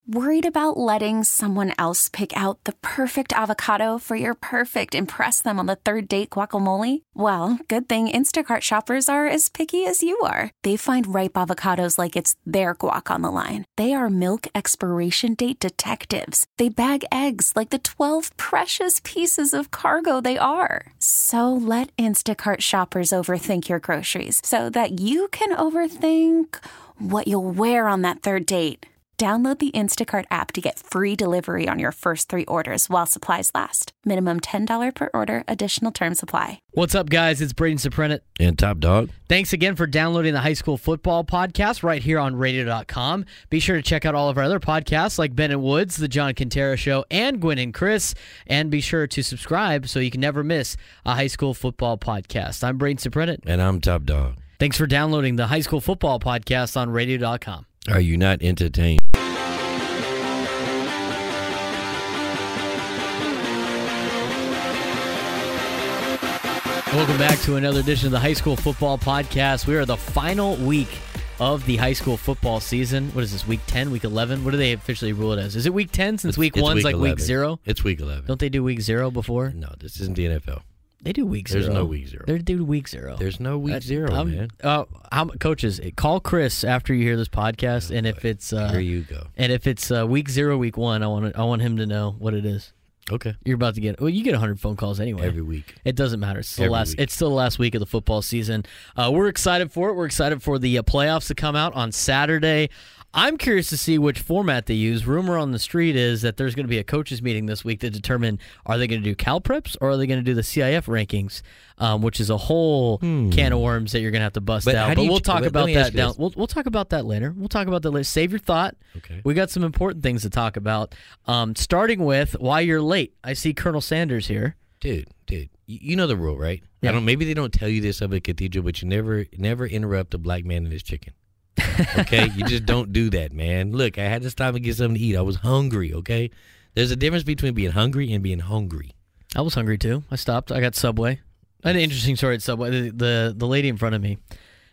Worried about letting someone else pick out the perfect avocado for your perfect impress them on the third date guacamole? Well, good thing Instacart shoppers are as picky as you are. They find ripe avocados like it's their guac on the line. They are milk expiration date detectives. They bag eggs like the 12 precious pieces of cargo they are. So let Instacart shoppers overthink your groceries so that you can overthink what you'll wear on that third date. Download the Instacart app to get free delivery on your first 3 orders while supplies last. Minimum $10 per order. Additional terms apply. What's up, guys? It's Braden Soprenet. And Top Dog. Thanks again for downloading the High School Football Podcast right here on radio.com. Be sure to check out all of our other podcasts like Ben and Woods, The John Quintero Show, and Gwen and Chris. And be sure to subscribe so you can never miss a High School Football Podcast. I'm Braden Soprenet. And I'm Top Dog. Thanks for downloading the High School Football Podcast on radio.com. Are you not entertained? Welcome back to another edition of the High School Football Podcast. We are the final week of the high school football season. What is this, week 10, week 11? What do they officially rule it as? Is it week 10 since week 1's like 11. week 0? It's week 11. Don't they do week 0 before? No, this isn't the NFL. They do week 0. There's no week 0. They do week 0. There's no week 0, man. Coaches, call Chris after you hear this podcast, and if it's here you go. And if it's week 0, week 1, I want him to know what it is. Okay. You're about to get. Well, you get 100 phone calls anyway. Every week. It doesn't matter. It's still week. It's still the last week of the football season. We're excited for it. We're excited for the playoffs to come out on Saturday. I'm curious to see which format they use. Rumor on the street is that there's going to be a coaches meeting this week to determine, are they going to do Cal Preps or are they going to do the CIF rankings, which is a whole can of worms that you're going to have to bust out. But we'll talk about that down. We'll talk about that later. We'll talk about that later. Save your thought. Okay. We got some important things to talk about. Starting with why you're late. I see Colonel Sanders here. Dude, you know the rule, right? Yeah. Maybe they don't tell you this up at Cathedral, but you never interrupt a black man and his chicken. Okay? You just don't do that, man. Look, I had to stop and get something to eat. I was hungry, okay? There's a difference between being hungry and being hungry. I was hungry too. I stopped. I got Subway. I had an interesting story at Subway. The lady in front of me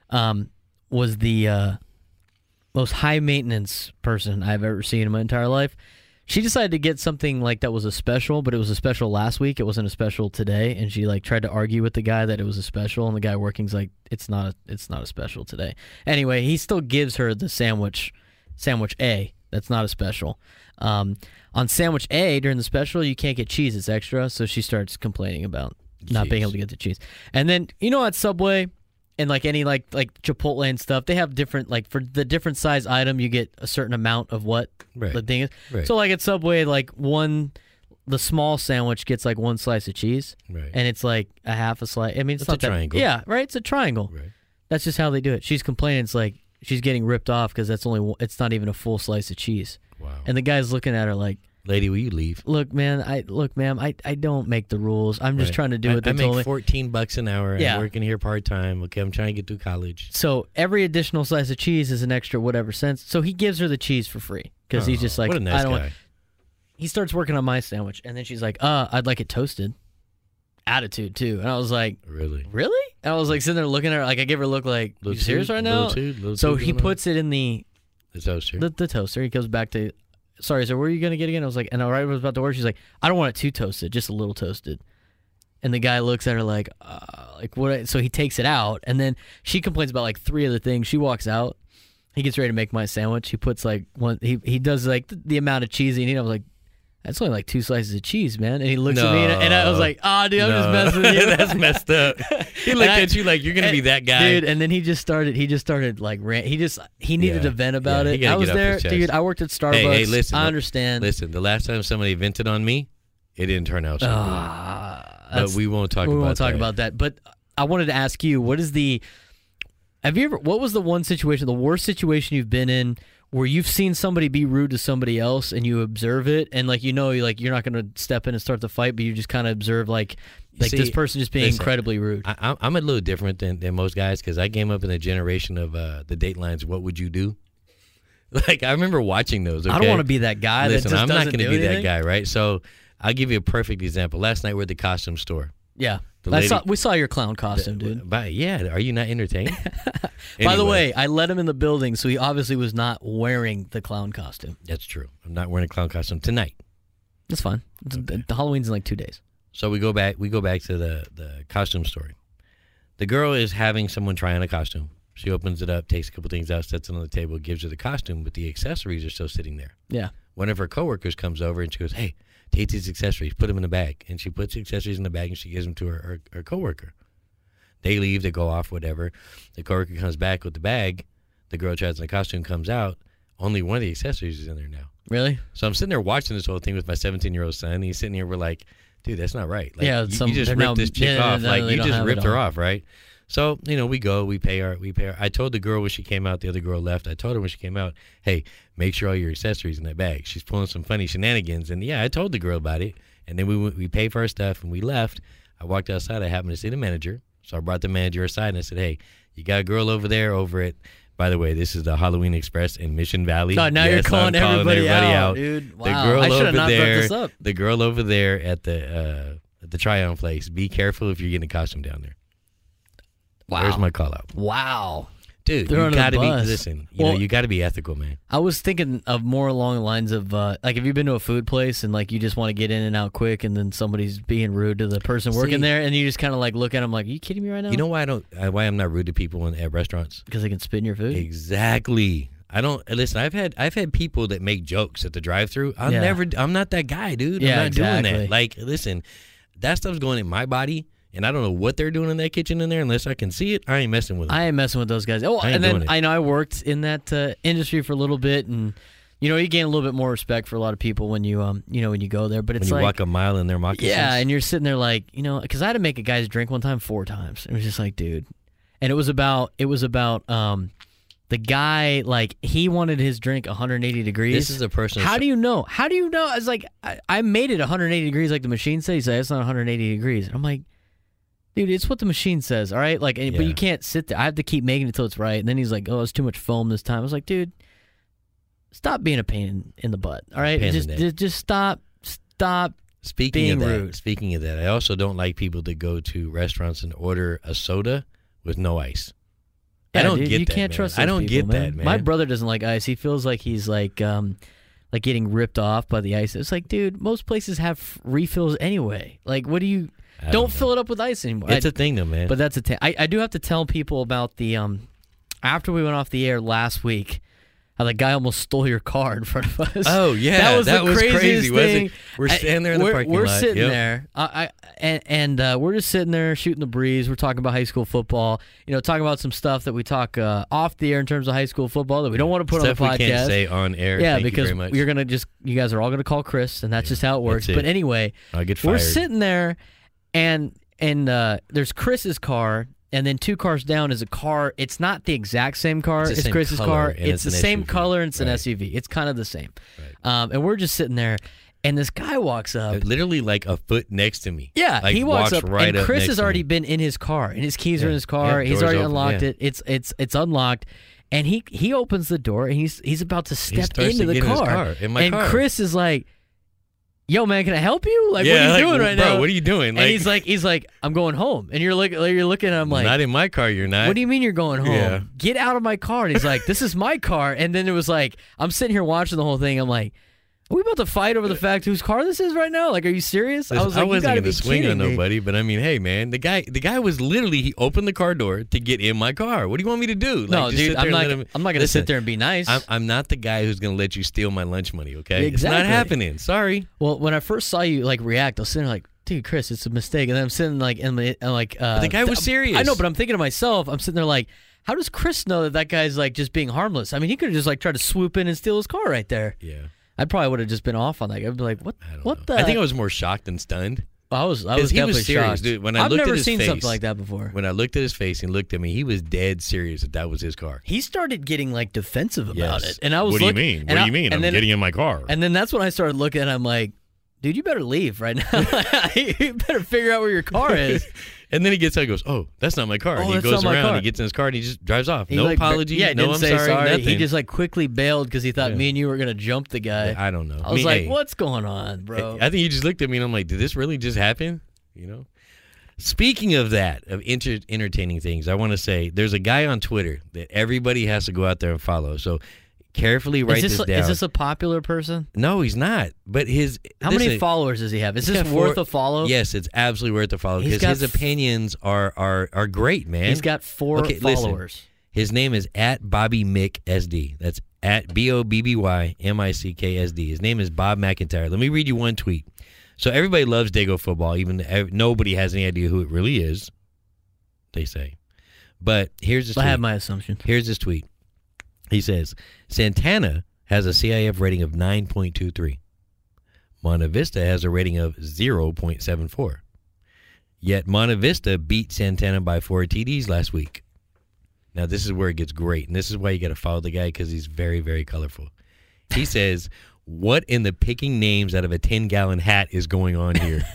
was the most high maintenance person I've ever seen in my entire life. She decided to get something like that was a special, but it was a special last week. It wasn't a special today, and she tried to argue with the guy that it was a special, and the guy working's like, it's not a special today. Anyway, he still gives her the sandwich A. That's not a special. On sandwich A during the special, you can't get cheese; it's extra. So she starts complaining about not being able to get the cheese. And then at Subway and any like Chipotle and stuff, they have different for the different size item, you get a certain amount of what the thing is. Right. So at Subway, the small sandwich gets 1 slice of cheese, right, and it's a half a slice. I mean, it's not a triangle. Yeah, right. It's a triangle. Right. That's just how they do it. She's complaining. It's she's getting ripped off because it's not even a full slice of cheese. Wow. And the guy's looking at her like, lady, will you leave? Look, ma'am, I don't make the rules. I'm just trying to do what they told me. I make $14 an hour. Yeah. I'm working here part-time. Okay, I'm trying to get through college. So every additional slice of cheese is an extra whatever cents. So he gives her the cheese for free because he's just what a nice guy. He starts working on my sandwich, and then she's like, I'd like it toasted. Attitude, too. And I was like, Really? And I was sitting there looking at her, I give her a look like, you serious right now? Little So tooth he going puts it in the toaster. The toaster. He goes back to, sorry, so where are you going to get again? I was like, and I was about to order. She's like, I don't want it too toasted, just a little toasted. And the guy looks at her like what? So he takes it out, and then she complains about 3 other things. She walks out. He gets ready to make my sandwich. He puts one. He does the amount of cheese he needs. I was like, that's only 2 slices of cheese, man. And he looks at me, and I was like, dude, I'm just messing with you. That's messed up. He looked at you like you're gonna be that guy, dude. And then he just started rant. He needed to vent about it. I was there, dude. I worked at Starbucks. Hey, listen. I understand. Listen, the last time somebody vented on me, it didn't turn out so good. But we won't talk about that. But I wanted to ask you, what was the worst situation you've been in where you've seen somebody be rude to somebody else and you observe it and you're not going to step in and start the fight, but you just kind of observe this person just being incredibly rude. I'm a little different than most guys because I came up in a generation of the Datelines, What Would You Do? I remember watching those. Okay? I don't want to be that guy. Listen, I'm not going to be that guy, right? So I'll give you a perfect example. Last night we're at the costume store. Yeah. We saw your clown costume, dude. Yeah, are you not entertained? By the way, I let him in the building, so he obviously was not wearing the clown costume. That's true. I'm not wearing a clown costume tonight. That's fine. The Halloween's in like 2 days. So we go back to the costume story. The girl is having someone try on a costume. She opens it up, takes a couple things out, sets it on the table, gives her the costume, but the accessories are still sitting there. Yeah. One of her coworkers comes over and she goes, "Hey, take these accessories, put them in the bag." And she puts the accessories in the bag and she gives them to her coworker. They leave, they go off, whatever. The coworker comes back with the bag. The girl tries on the costume, comes out. Only one of the accessories is in there now. Really? So I'm sitting there watching this whole thing with my 17-year-old son. He's sitting here, we're like, dude, that's not right. Like, yeah, you just ripped this chick off. Like, you just ripped her off, right? So, we go, we pay her. I told the girl when she came out, the other girl left. I told her when she came out, hey, make sure all your accessories in that bag. She's pulling some funny shenanigans. And yeah, I told the girl about it. And then we paid for our stuff and we left. I walked outside. I happened to see the manager. So I brought the manager aside and I said, hey, you got a girl over there over at, by the way, this is the Halloween Express in Mission Valley. No, now you're calling everybody out, dude. Wow. The girl I should have over not there, brought this up. The girl over there at the try-on place, be careful if you're getting a costume down there. Wow. There's my call out. Wow. Dude, you gotta be, listen, you gotta be ethical, man. I was thinking of more along the lines of, like, have you been to a food place and, like, you just want to get in and out quick and then somebody's being rude to the person working there and you just kind of, like, look at them like, are you kidding me right now? You know why why I'm not rude to people at restaurants? Because they can spit in your food? Exactly. I don't, listen, I've had people that make jokes at the drive-thru. I'm not that guy, dude. Yeah, I'm not doing that. Like, listen, that stuff's going in my body. And I don't know what they're doing in that kitchen in there unless I can see it. I ain't messing with them. I ain't messing with those guys. Oh, and then I know I worked in that industry for a little bit, and you gain a little bit more respect for a lot of people when you when you go there. But it's when you walk a mile in their moccasins. Yeah, and you're sitting there like because I had to make a guy's drink one time 4 times. It was just like, dude, and it was about the guy, like, he wanted his drink 180 degrees. This is a person. How do you know? How do you know? I was like, I made it 180 degrees like the machine says. He's like, it's not 180 degrees. And I'm like, dude, it's what the machine says, all right? Like, but you can't sit there. I have to keep making it till it's right. And then he's like, oh, it's too much foam this time. I was like, dude, stop being a pain in the butt, all right? Just stop being rude. Speaking of that, I also don't like people that go to restaurants and order a soda with no ice. Yeah, I don't dude, get you that, can't man. trust I those don't people, get that, man. My brother doesn't like ice. He feels like he's like getting ripped off by the ice. It's like, dude, most places have refills anyway. Like, what do you... Don't fill it up with ice anymore. It's a thing, though, man. But that's a thing. I do have to tell people about the after we went off the air last week, how the guy almost stole your car in front of us. Oh yeah, that was crazy, thing. Wasn't it? We're standing there in the parking lot. We're sitting there, and we're just sitting there shooting the breeze. We're talking about high school football. Talking about some stuff that we talk off the air in terms of high school football that we don't want to put stuff on the podcast. We can't say on air. Yeah, Thank because you very much. you're gonna you guys are all gonna call Chris, and that's just how it works. But anyway, I'll get fired. We're sitting there, and there's Chris's car, and then 2 cars down is a car. It's not the exact same car as Chris's car. It's the same color, and it's an SUV. It's kind of the same. Right. And we're just sitting there, and this guy walks up. Literally like a foot next to me. Yeah, like, he walks up, right and Chris up has already been in his car, and his keys are in his car. He's already unlocked it. It's unlocked. And he opens the door, and he's about to step into the car. And Chris is like, yo, man, can I help you? Like, what are you doing right now? Bro, what are you doing? And he's like, I'm going home. And you're looking at him like, not in my car, you're not. What do you mean you're going home? Yeah. Get out of my car. And he's like, this is my car. And then it was like, I'm sitting here watching the whole thing. I'm like, are we about to fight over the fact whose car this is right now? Like, are you serious? Listen, I was like, wasn't going to swing on nobody, but I mean, hey, man, the guy was literally, he opened the car door to get in my car. What do you want me to do? Like, no, dude, I'm not going to sit there and be nice. I'm not the guy who's going to let you steal my lunch money, okay? Exactly. It's not happening. Sorry. Well, when I first saw you, like, react, I was sitting there like, dude, Chris, it's a mistake. And then I'm sitting like, the guy was serious. I know, but I'm thinking to myself, I'm sitting there like, how does Chris know that guy's like just being harmless? I mean, he could have just like tried to swoop in and steal his car right there. Yeah. I probably would have just been off on that. I'd be like, what the? I think I was more shocked than stunned. I was definitely serious, shocked. Dude. I've never seen something like that before. When I looked at his face and looked at me, he was dead serious that was his car. He started getting like defensive about it, and I was. What do you mean? What do you mean? I'm getting in my car. And then that's when I started looking, and I'm like, dude, you better leave right now. You better figure out where your car is. And then he gets out and goes, oh, that's not my car. And he goes around, he gets in his car, and he just drives off. No apology. No, I'm sorry. Nothing. He just like quickly bailed because he thought me and you were going to jump the guy. Yeah, I don't know. I was like, what's going on, bro? I think he just looked at me, and I'm like, did this really just happen? You know? Speaking of that, of entertaining things, I want to say there's a guy on Twitter that everybody has to go out there and follow. So carefully write this down. Is this a popular person? No, he's not. But how many followers does he have? Is this worth a follow? Yes, it's absolutely worth a follow because his opinions are great, man. He's got 4 followers. Listen, his name is @BobbyMickSD. That's @BOBBYMICKSD. His name is Bob McIntyre. Let me read you one tweet. So everybody loves Dago football. Even nobody has any idea who it really is, they say. But here's his tweet. I have my assumptions. Here's his tweet. He says, Santana has a CIF rating of 9.23. Monta Vista has a rating of 0.74. Yet Monta Vista beat Santana by 4 TDs last week. Now, this is where it gets great, and this is why you got to follow the guy because he's very, very colorful. He says, what in the picking names out of a 10-gallon hat is going on here?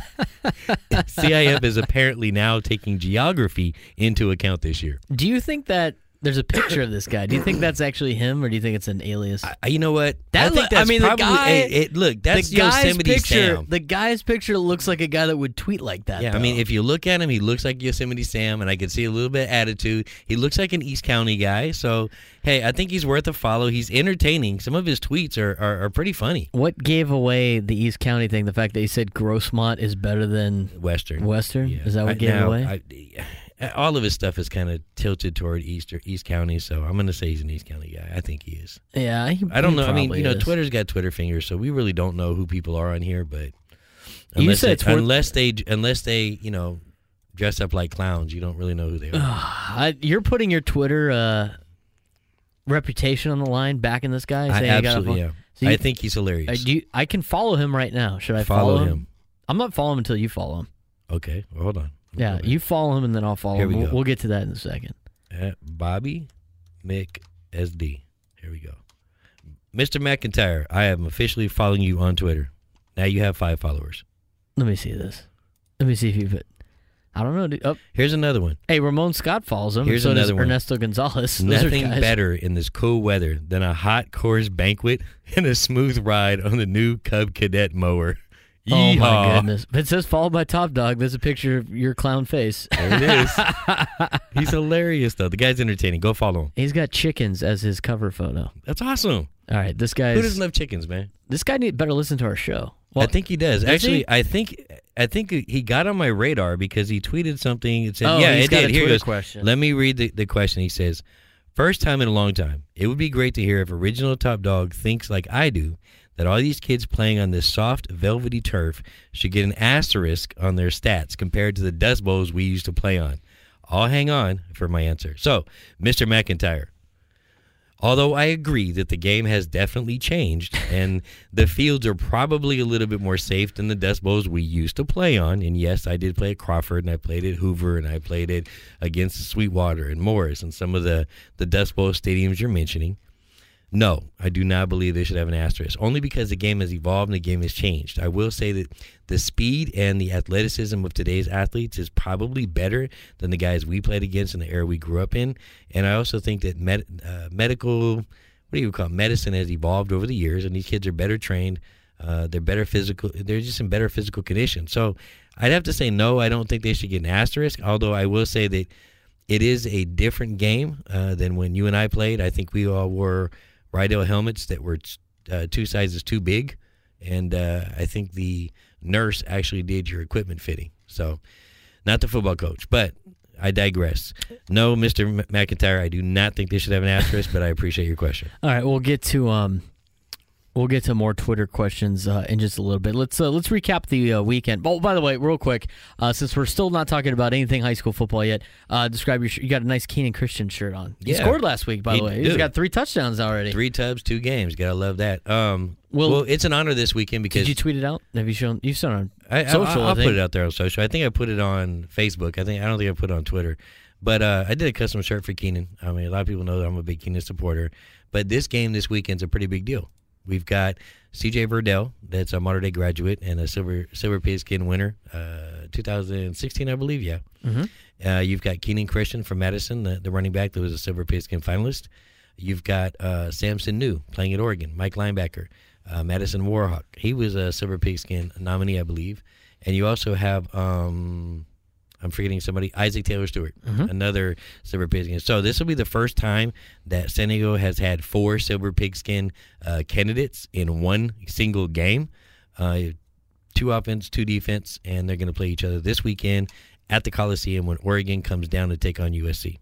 CIF is apparently now taking geography into account this year. Do you think that there's a picture of this guy? Do you think that's actually him, or do you think it's an alias? You know what? I think that's probably, the guy. Look, that's Yosemite Sam. The guy's picture looks like a guy that would tweet like that. Yeah, though. I mean, if you look at him, he looks like Yosemite Sam, and I can see a little bit of attitude. He looks like an East County guy. So, hey, I think he's worth a follow. He's entertaining. Some of his tweets are pretty funny. What gave away the East County thing? The fact that he said Grossmont is better than Western? Yeah. Is that what gave away? All of his stuff is kind of tilted toward East County, so I'm going to say he's an East County guy. I think he is. Yeah, I don't know. I mean, is. Twitter's got Twitter fingers, so we really don't know who people are on here. But unless they dress up like clowns, you don't really know who they are. You're putting your Twitter reputation on the line, backing this guy. Absolutely, yeah. So I think he's hilarious. I can follow him right now. Should I follow him? I'm not following him until you follow him. Okay, well, hold on. Yeah, you follow him and then I'll follow him. We'll get to that in a second. Bobby McSD. Here we go. Mr. McIntyre, I am officially following you on Twitter. Now you have 5 followers. Let me see this. Let me see if you've... I don't know. Oh. Here's another one. Hey, Ramon Scott follows him. Here's so another does one. Ernesto Gonzalez. Nothing better in this cool weather than a hot Coors banquet and a smooth ride on the new Cub Cadet mower. Oh, my goodness. It says followed by Top Dog. There's a picture of your clown face. There it is. He's hilarious, though. The guy's entertaining. Go follow him. He's got chickens as his cover photo. That's awesome. All right, this guy. Who doesn't love chickens, man? This guy better listen to our show. Well, I think he does. Actually, I think he got on my radar because he tweeted something. It said, it did. Here goes. Question. Let me read the question. He says, first time in a long time. It would be great to hear if Original Top Dog thinks like I do, that all these kids playing on this soft, velvety turf should get an asterisk on their stats compared to the Dust Bowls we used to play on. I'll hang on for my answer. So, Mr. McIntyre, although I agree that the game has definitely changed and the fields are probably a little bit more safe than the Dust Bowls we used to play on, and yes, I did play at Crawford, and I played at Hoover, and I played it against Sweetwater and Morris and some of the Dust Bowl stadiums you're mentioning, no, I do not believe they should have an asterisk, only because the game has evolved and the game has changed. I will say that the speed and the athleticism of today's athletes is probably better than the guys we played against in the era we grew up in. And I also think that medicine has evolved over the years, and these kids are better trained. They're better physical. They're just in better physical condition. So I'd have to say no, I don't think they should get an asterisk, although I will say that it is a different game than when you and I played. I think we all wore Rydell helmets that were 2 sizes too big, and I think the nurse actually did your equipment fitting. So, not the football coach, but I digress. No, Mr. McIntyre, I do not think they should have an asterisk, but I appreciate your question. All right, we'll get to more Twitter questions in just a little bit. Let's recap the weekend. Oh, by the way, real quick, since we're still not talking about anything high school football yet, describe your shirt. You got a nice Keenan Christian shirt on. He scored last week, by the way. He's got 3 touchdowns already. 3 tubs, 2 games. Gotta love that. Well, it's an honor this weekend because... Did you tweet it out? Have you shown? You've shown on social, I'll put it out there on social. I think I put it on Facebook. I don't think I put it on Twitter. But I did a custom shirt for Keenan. I mean, a lot of people know that I'm a big Keenan supporter. But this game this weekend's a pretty big deal. We've got C.J. Verdell, that's a Mater Dei graduate and a silver pigskin winner, 2016, I believe, yeah. Mm-hmm. You've got Keenan Christian from Madison, the running back that was a silver pigskin finalist. You've got Samson New playing at Oregon, Mike linebacker, Madison Warhawk. He was a silver pigskin nominee, I believe. And you also have I'm forgetting somebody. Isaac Taylor Stewart, another silver pigskin. So this will be the first time that San Diego has had 4 silver pigskin candidates in one single game. 2 offense, 2 defense, and they're going to play each other this weekend at the Coliseum when Oregon comes down to take on USC.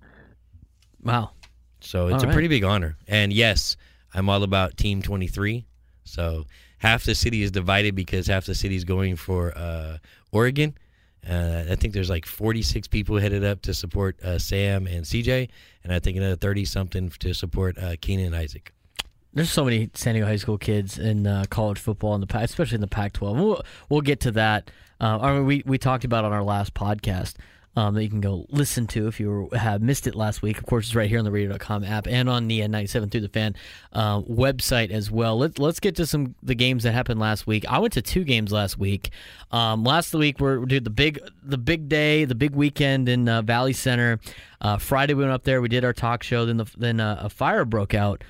Wow. So it's a pretty big honor. And yes, I'm all about Team 23. So half the city is divided because half the city is going for Oregon. I think there's like 46 people headed up to support Sam and CJ, and I think another 30-something to support Keenan and Isaac. There's so many San Diego high school kids in college football, especially in the Pac-12. We'll get to that. We talked about on our last podcast that you can go listen to if you have missed it last week. Of course, it's right here on the radio.com app and on the 97 Through the Fan website as well. Let's get to the games that happened last week. I went to 2 games last week. Last week we did the big day, the big weekend in Valley Center. Friday we went up there. We did our talk show. Then a fire broke out.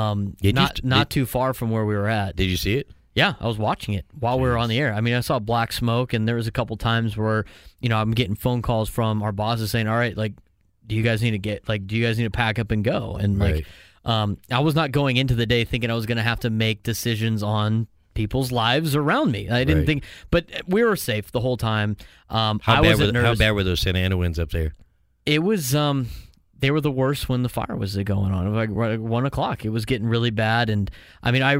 Not too far from where we were at. Did you see it? Yeah, I was watching it while we were on the air. I mean, I saw black smoke, and there was a couple times where, I'm getting phone calls from our bosses saying, "All right, do you guys need to pack up and go?" And right. I was not going into the day thinking I was going to have to make decisions on people's lives around me. I didn't think, but we were safe the whole time. How bad were those Santa Ana winds up there? It was. They were the worst when the fire was going on. It was like 1 o'clock. It was getting really bad. And I mean, I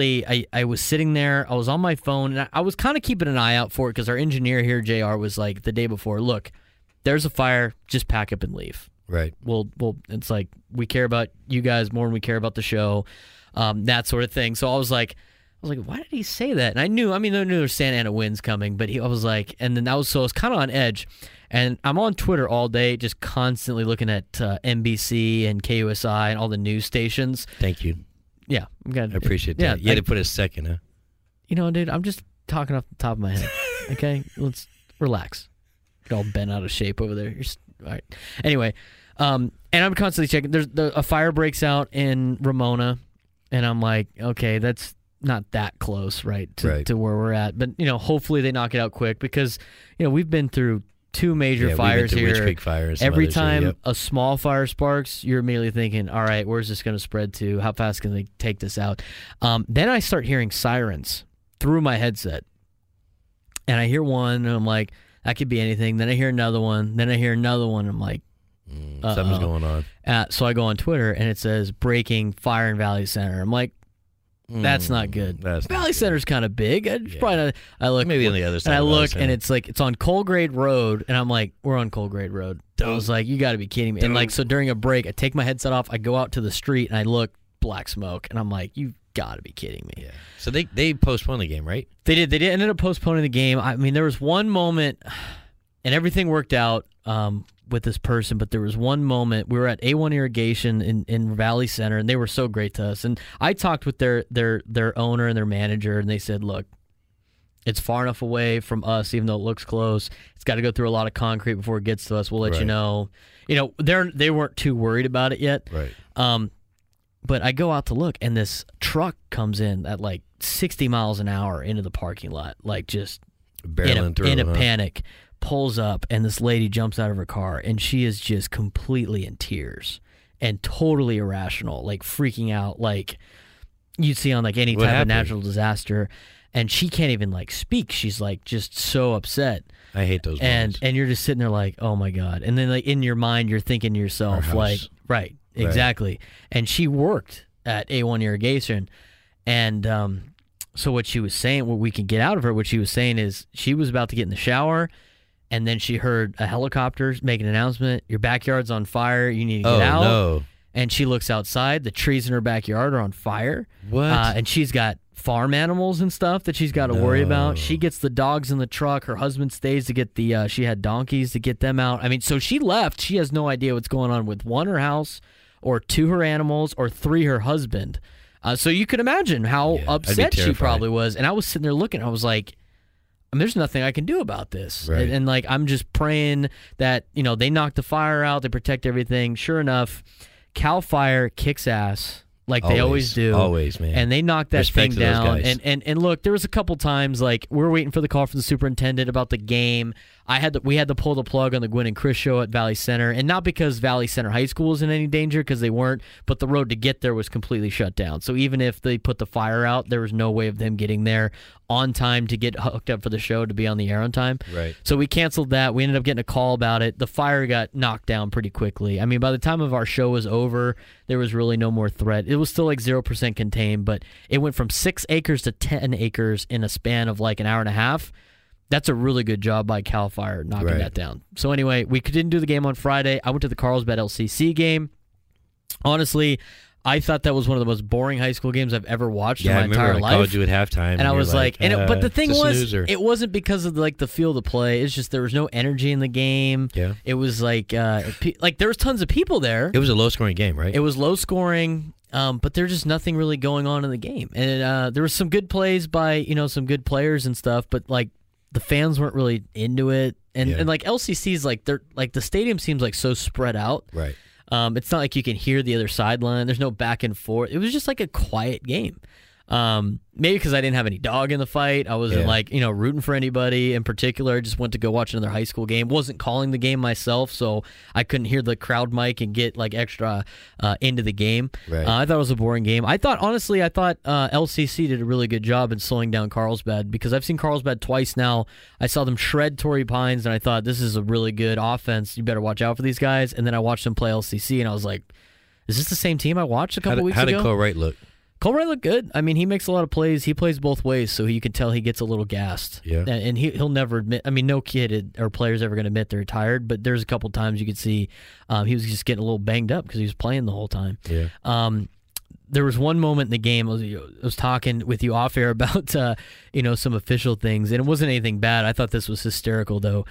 was sitting there. I was on my phone, and I was kind of keeping an eye out for it because our engineer here, JR, was like the day before, look, there's a fire. Just pack up and leave. Right. Well, it's like we care about you guys more than we care about the show, that sort of thing. So I was like, why did he say that? And I knew there was Santa Ana winds coming, but I was like, and then I was kind of on edge. And I'm on Twitter all day, just constantly looking at NBC and KUSI and all the news stations. Thank you. Yeah. I appreciate that. Yeah, you had to put a second, huh? Dude, I'm just talking off the top of my head. Okay? Let's relax. Get all bent out of shape over there. All right. Anyway, and I'm constantly checking. There's a fire breaks out in Ramona, and I'm like, okay, that's not that close, right, to where we're at. But, hopefully they knock it out quick because, we've been through 2 major fires here. Witch Creek Fire. Every time a small fire sparks, you're immediately thinking, all right, where's this going to spread to? How fast can they take this out? Then I start hearing sirens through my headset. And I hear one, and I'm like, that could be anything. Then I hear another one. Then I hear another one, and I'm like, something's going on. So I go on Twitter, and it says, breaking fire in Valley Center. I'm like, that's not good. Valley Center's kind of big. Probably not, I look maybe on the other side. And I look, and it's like it's on Colgrade Road, and I'm like, we're on Colgrade Road. I was like, you got to be kidding me. And so during a break, I take my headset off, I go out to the street, and I look, black smoke, and I'm like, you got to be kidding me. Yeah. So they postponed the game, right? They did. They ended up postponing the game. I mean, there was one moment, and everything worked out with this person, but there was one moment. We were at A1 Irrigation in Valley Center, and they were so great to us. And I talked with their owner and their manager, and they said, look, it's far enough away from us, even though it looks close. It's got to go through a lot of concrete before it gets to us. We'll let you know. They weren't too worried about it yet. Right. But I go out to look, and this truck comes in at like 60 miles an hour into the parking lot, like just barreling through in a panic. Pulls up, and this lady jumps out of her car, and she is just completely in tears and totally irrational, like freaking out, like you'd see on like any type of natural disaster. And she can't even like speak. She's like just so upset. I hate those moments. And you're just sitting there like, oh my God. And then like in your mind, you're thinking to yourself like, right, exactly. And she worked at A1 Irrigation, and so what she was saying, what we can get out of her, what she was saying is she was about to get in the shower. And then she heard a helicopter make an announcement, your backyard's on fire, you need to get out. No. And she looks outside, the trees in her backyard are on fire. What? And she's got farm animals and stuff that she's got to worry about. She gets the dogs in the truck. Her husband stays to get she had donkeys to get them out. I mean, so she left. She has no idea what's going on with 1, her house, or 2, her animals, or 3, her husband. So you could imagine how upset she probably was. And I was sitting there looking, I was like, there's nothing I can do about this. Right. And like, I'm just praying that, they knock the fire out, they protect everything. Sure enough, CAL FIRE kicks ass like they always do. Always, man. And they knocked that Respect thing down. And look, there was a couple times like we were waiting for the call from the superintendent about the game. we had to pull the plug on the Gwynn and Chris show at Valley Center, and not because Valley Center High School was in any danger, because they weren't, but the road to get there was completely shut down. So even if they put the fire out, there was no way of them getting there on time to get hooked up for the show to be on the air on time. Right. So we canceled that. We ended up getting a call about it. The fire got knocked down pretty quickly. I mean, by the time of our show was over, there was really no more threat. It was still like 0% contained, but it went from 6 acres to 10 acres in a span of like an hour and a half. That's a really good job by CAL FIRE knocking that down. So anyway, we didn't do the game on Friday. I went to the Carlsbad LCC game. Honestly, I thought that was one of the most boring high school games I've ever watched in my entire life. I called you at halftime, and I was like, but the thing was, snoozer. it wasn't because of like the feel of the play. It's just there was no energy in the game. Yeah, it was like there was tons of people there. It was a low scoring game, right? It was low scoring. But there's just nothing really going on in the game, and there was some good plays by some good players and stuff, but like the fans weren't really into it, and like LCC's like they're like the stadium seems like so spread out, right? It's not like you can hear the other sideline. There's no back and forth. It was just like a quiet game. Maybe because I didn't have any dog in the fight. I wasn't rooting for anybody in particular. I just went to go watch another high school game. Wasn't calling the game myself, so I couldn't hear the crowd mic and get like extra into the game. Right. I thought it was a boring game. I thought LCC did a really good job in slowing down Carlsbad, because I've seen Carlsbad twice now. I saw them shred Torrey Pines, and I thought, this is a really good offense. You better watch out for these guys. And then I watched them play LCC, and I was like, is this the same team I watched a couple weeks ago? How did Cole Wright look? Cole Wright looked good. I mean, he makes a lot of plays. He plays both ways, so you can tell he gets a little gassed. Yeah. And he'll never admit, I mean, no kid or player is ever going to admit they're tired, but there's a couple times you could see he was just getting a little banged up because he was playing the whole time. Yeah. There was one moment in the game, I was talking with you off air about, some official things, and it wasn't anything bad. I thought this was hysterical, though.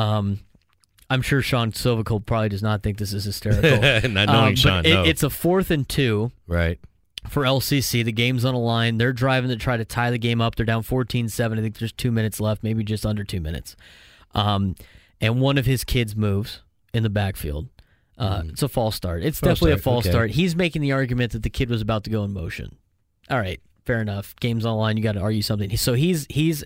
I'm sure Sean Sovacool probably does not think this is hysterical. Not knowing Sean, no. It's a 4th and 2. Right. For LCC, the game's on the line. They're driving to try to tie the game up. They're down 14-7. I think there's 2 minutes left, maybe just under 2 minutes. And one of his kids moves in the backfield. It's a false start. It's definitely a false start. He's making the argument that the kid was about to go in motion. All right, fair enough. Game's on the line. You got to argue something. So he's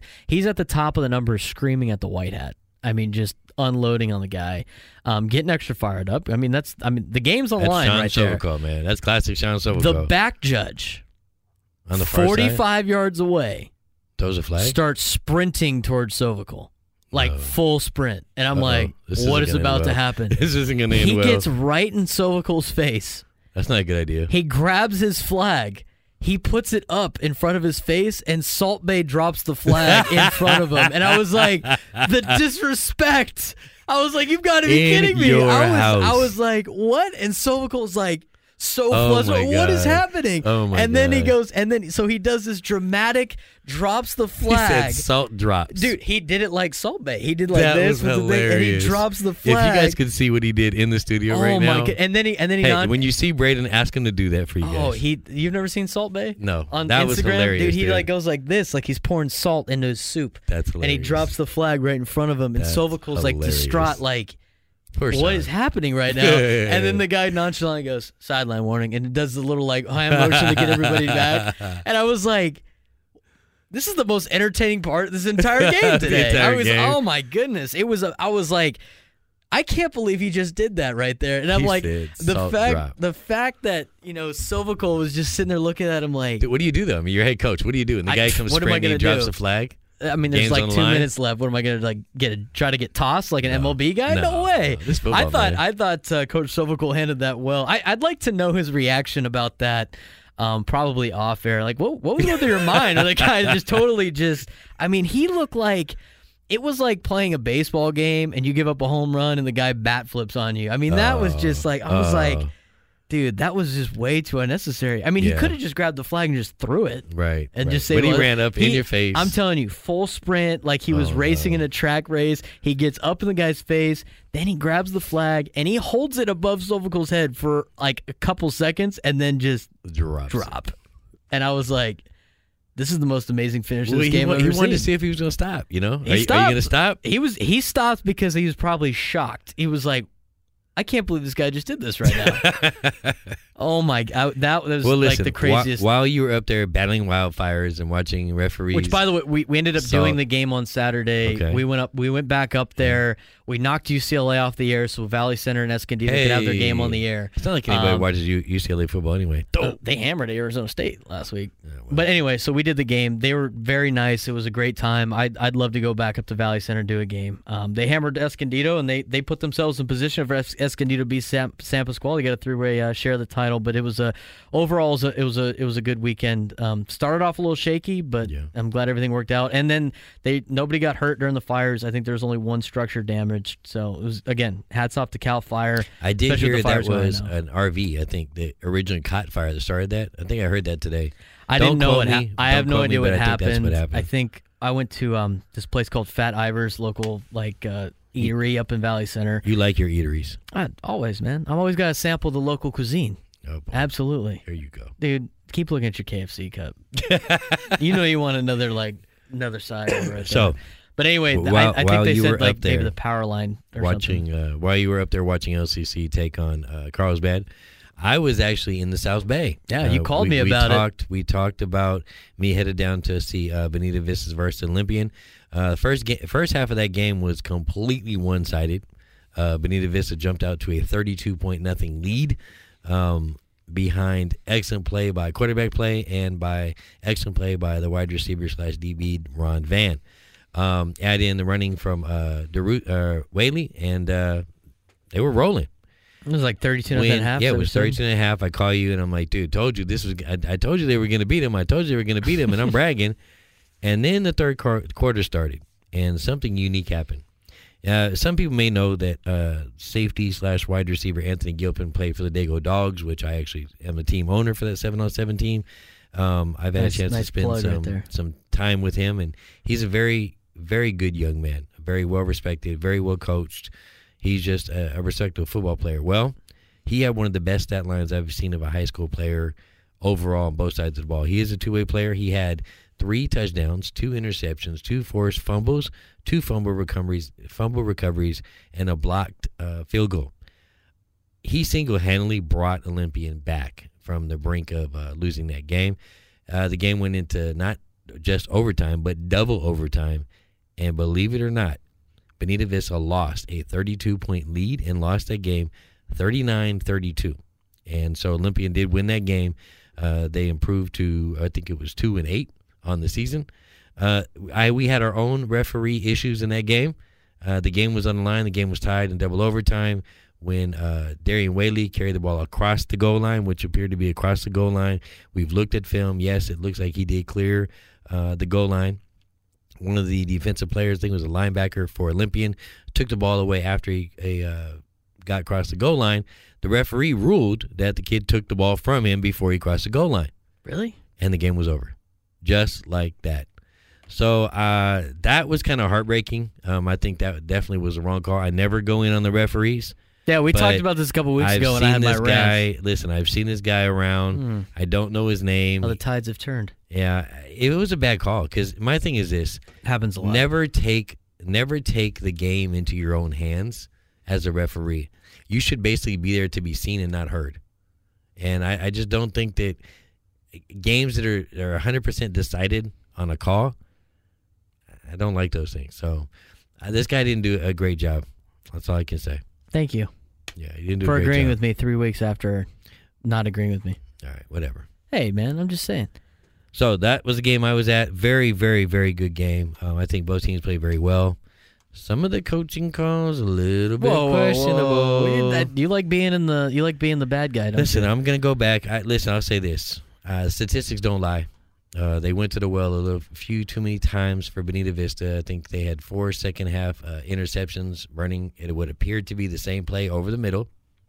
at the top of the numbers, screaming at the white hat. I mean, just unloading on the guy, getting extra fired up. I mean, the game's on the line right there. Sean Sovacool, man. That's classic Sean Sovacool. The back judge, on the far 45 side? yards away, throws a flag, starts sprinting towards Sovacool, like full sprint. And I'm like, what is about to happen? This isn't going to end well. He gets right in Sovacool's face. That's not a good idea. He grabs his flag. He puts it up in front of his face, and Salt Bay drops the flag in front of him. And I was like, the disrespect. I was like, you've got to be kidding me. I was like, what? And Sovacool's like, so flustered. What is happening? Oh my and then God. he goes, so he does this dramatic, drops the flag. He said Salt drops. Dude, he did it like Salt Bay. He did like that this was with the thing, and he drops the flag. If you guys could see what he did in the studio right now. Oh my God. And then he when you see Braden, ask him to do that for you guys. Oh, you've never seen Salt Bay? No. On that Instagram? was hilarious. Dude, he like goes like this, like he's pouring salt into his soup. That's hilarious. And he drops the flag right in front of him, and Sovacool's like distraught, like, what is happening right now? And then the guy nonchalantly goes, sideline warning, and it does the little like hand motion to get everybody back. And I was like, this is the most entertaining part of this entire game today. Oh my goodness. I was like, I can't believe he just did that right there. And I'm like, the fact that, Sovacool was just sitting there looking at him like, dude, what do you do though? I mean, you're head coach. What do you do? And the guy comes sprinting and drops the flag. I mean, there's like 2 minutes left. What am I gonna try to get tossed like an MLB guy? No way. This football, I thought Coach Sovacool handled that well. I'd like to know his reaction about that. Probably off air. Like, what was going through your mind? Or the guy just totally I mean, he looked like it was like playing a baseball game and you give up a home run and the guy bat flips on you. I mean, that was just like, I was like, dude, that was just way too unnecessary. I mean, he could have just grabbed the flag and just threw it. Right. And just say, but he ran up in your face. I'm telling you, full sprint, like he was racing in a track race. He gets up in the guy's face, then he grabs the flag, and he holds it above Sovacool's head for like a couple seconds, and then just drop. And I was like, this is the most amazing finish of this game I've ever seen. He wanted to see if he was going to stop, Are you going to stop? He stopped because he was probably shocked. He was like, I can't believe this guy just did this right now. Oh my god, that was Well, listen, like the craziest. While you were up there battling wildfires and watching referees, Which, by the way, we ended up doing the game on Saturday. Okay. We went back up there. We knocked UCLA off the air, so Valley Center and Escondido could have their game on the air. It's not like anybody watches UCLA football anyway. They hammered Arizona State last week. But anyway, so we did the game. They were very nice. It was a great time. I'd love to go back up to Valley Center and do a game. They hammered Escondido, and they put themselves in position for Escondido to be San Pasqual. They got a three-way share of the title, but it was overall it was a good weekend. Started off a little shaky, but I'm glad everything worked out. And then nobody got hurt during the fires. I think there was only one structure damaged. So it was, again, hats off to Cal Fire. I did hear that was an RV. I think the original cot fire that started that. I think I heard that today. I didn't know it. I have no idea what happened. That's what happened. I think I went to this place called Fat Ivor's, local eatery up in Valley Center. You like your eateries? Always, man. I'm always got to sample the local cuisine. Oh, boy. Absolutely. There you go. Dude, keep looking at your KFC cup. You know you want another side over it. So, but anyway, I think they said like maybe the power line or something. While you were up there watching LCC take on Carlsbad, I was actually in the South Bay. Yeah, you called me about it. We talked about me headed down to see Bonita Vista versus Olympian. First half of that game was completely one-sided. Bonita Vista jumped out to a 32-0 lead behind excellent play by quarterback play and by excellent play by the wide receiver / DB Ron Van. Add in the running from Whaley, and they were rolling. It was like 32.5 at half. Yeah, it was 32.5. I call you, and I'm like, dude, told you this was. I told you they were going to beat him. I told you they were going to beat him, and I'm bragging. And then the third quarter started, and something unique happened. Some people may know that safety / wide receiver Anthony Gilpin played for the Dago Dogs, which I actually am a team owner for that 7-on-7 team. I've had a chance to spend some time with him, and he's a very, very good young man, very well respected, very well coached. He's just a respectable football player. Well, he had one of the best stat lines I've seen of a high school player overall on both sides of the ball. He is a two-way player. He had 3 touchdowns, 2 interceptions, 2 forced fumbles, 2 fumble recoveries, and a blocked field goal. He single-handedly brought Olympian back from the brink of losing that game. The game went into not just overtime, but double overtime. And believe it or not, Bonita Vista lost a 32-point lead and lost that game 39-32. And so Olympian did win that game. They improved to, I think it was 2-8 on the season. We had our own referee issues in that game. The game was on the line. The game was tied in double overtime when Darian Whaley carried the ball across the goal line, which appeared to be across the goal line. We've looked at film. Yes, it looks like he did clear the goal line. One of the defensive players, I think it was a linebacker for Olympian, took the ball away after he got across the goal line. The referee ruled that the kid took the ball from him before he crossed the goal line. Really? And the game was over. Just like that. So that was kind of heartbreaking. I think that definitely was the wrong call. I never go in on the referees. Yeah, we talked about this a couple weeks ago, and I had my rant. Listen, I've seen this guy around. I don't know his name. Oh, the tides have turned. Yeah, it was a bad call because my thing is this. Happens a lot. Never take the game into your own hands as a referee. You should basically be there to be seen and not heard. And I just don't think that games that are 100% decided on a call, I don't like those things. So this guy didn't do a great job. That's all I can say. Thank you. Yeah, he didn't do for a great agreeing job. with me 3 weeks after not agreeing with me. All right, whatever. Hey, man, I'm just saying. So that was the game I was at. Very, very, very good game. I think both teams played very well. Some of the coaching calls a little bit questionable. Whoa. You like being the bad guy. Don't Listen, you? I'm gonna go back. I'll say this: statistics don't lie. They went to the well a few too many times for Bonita Vista. I think they had 4 second half interceptions running. It would appear to be the same play over the middle.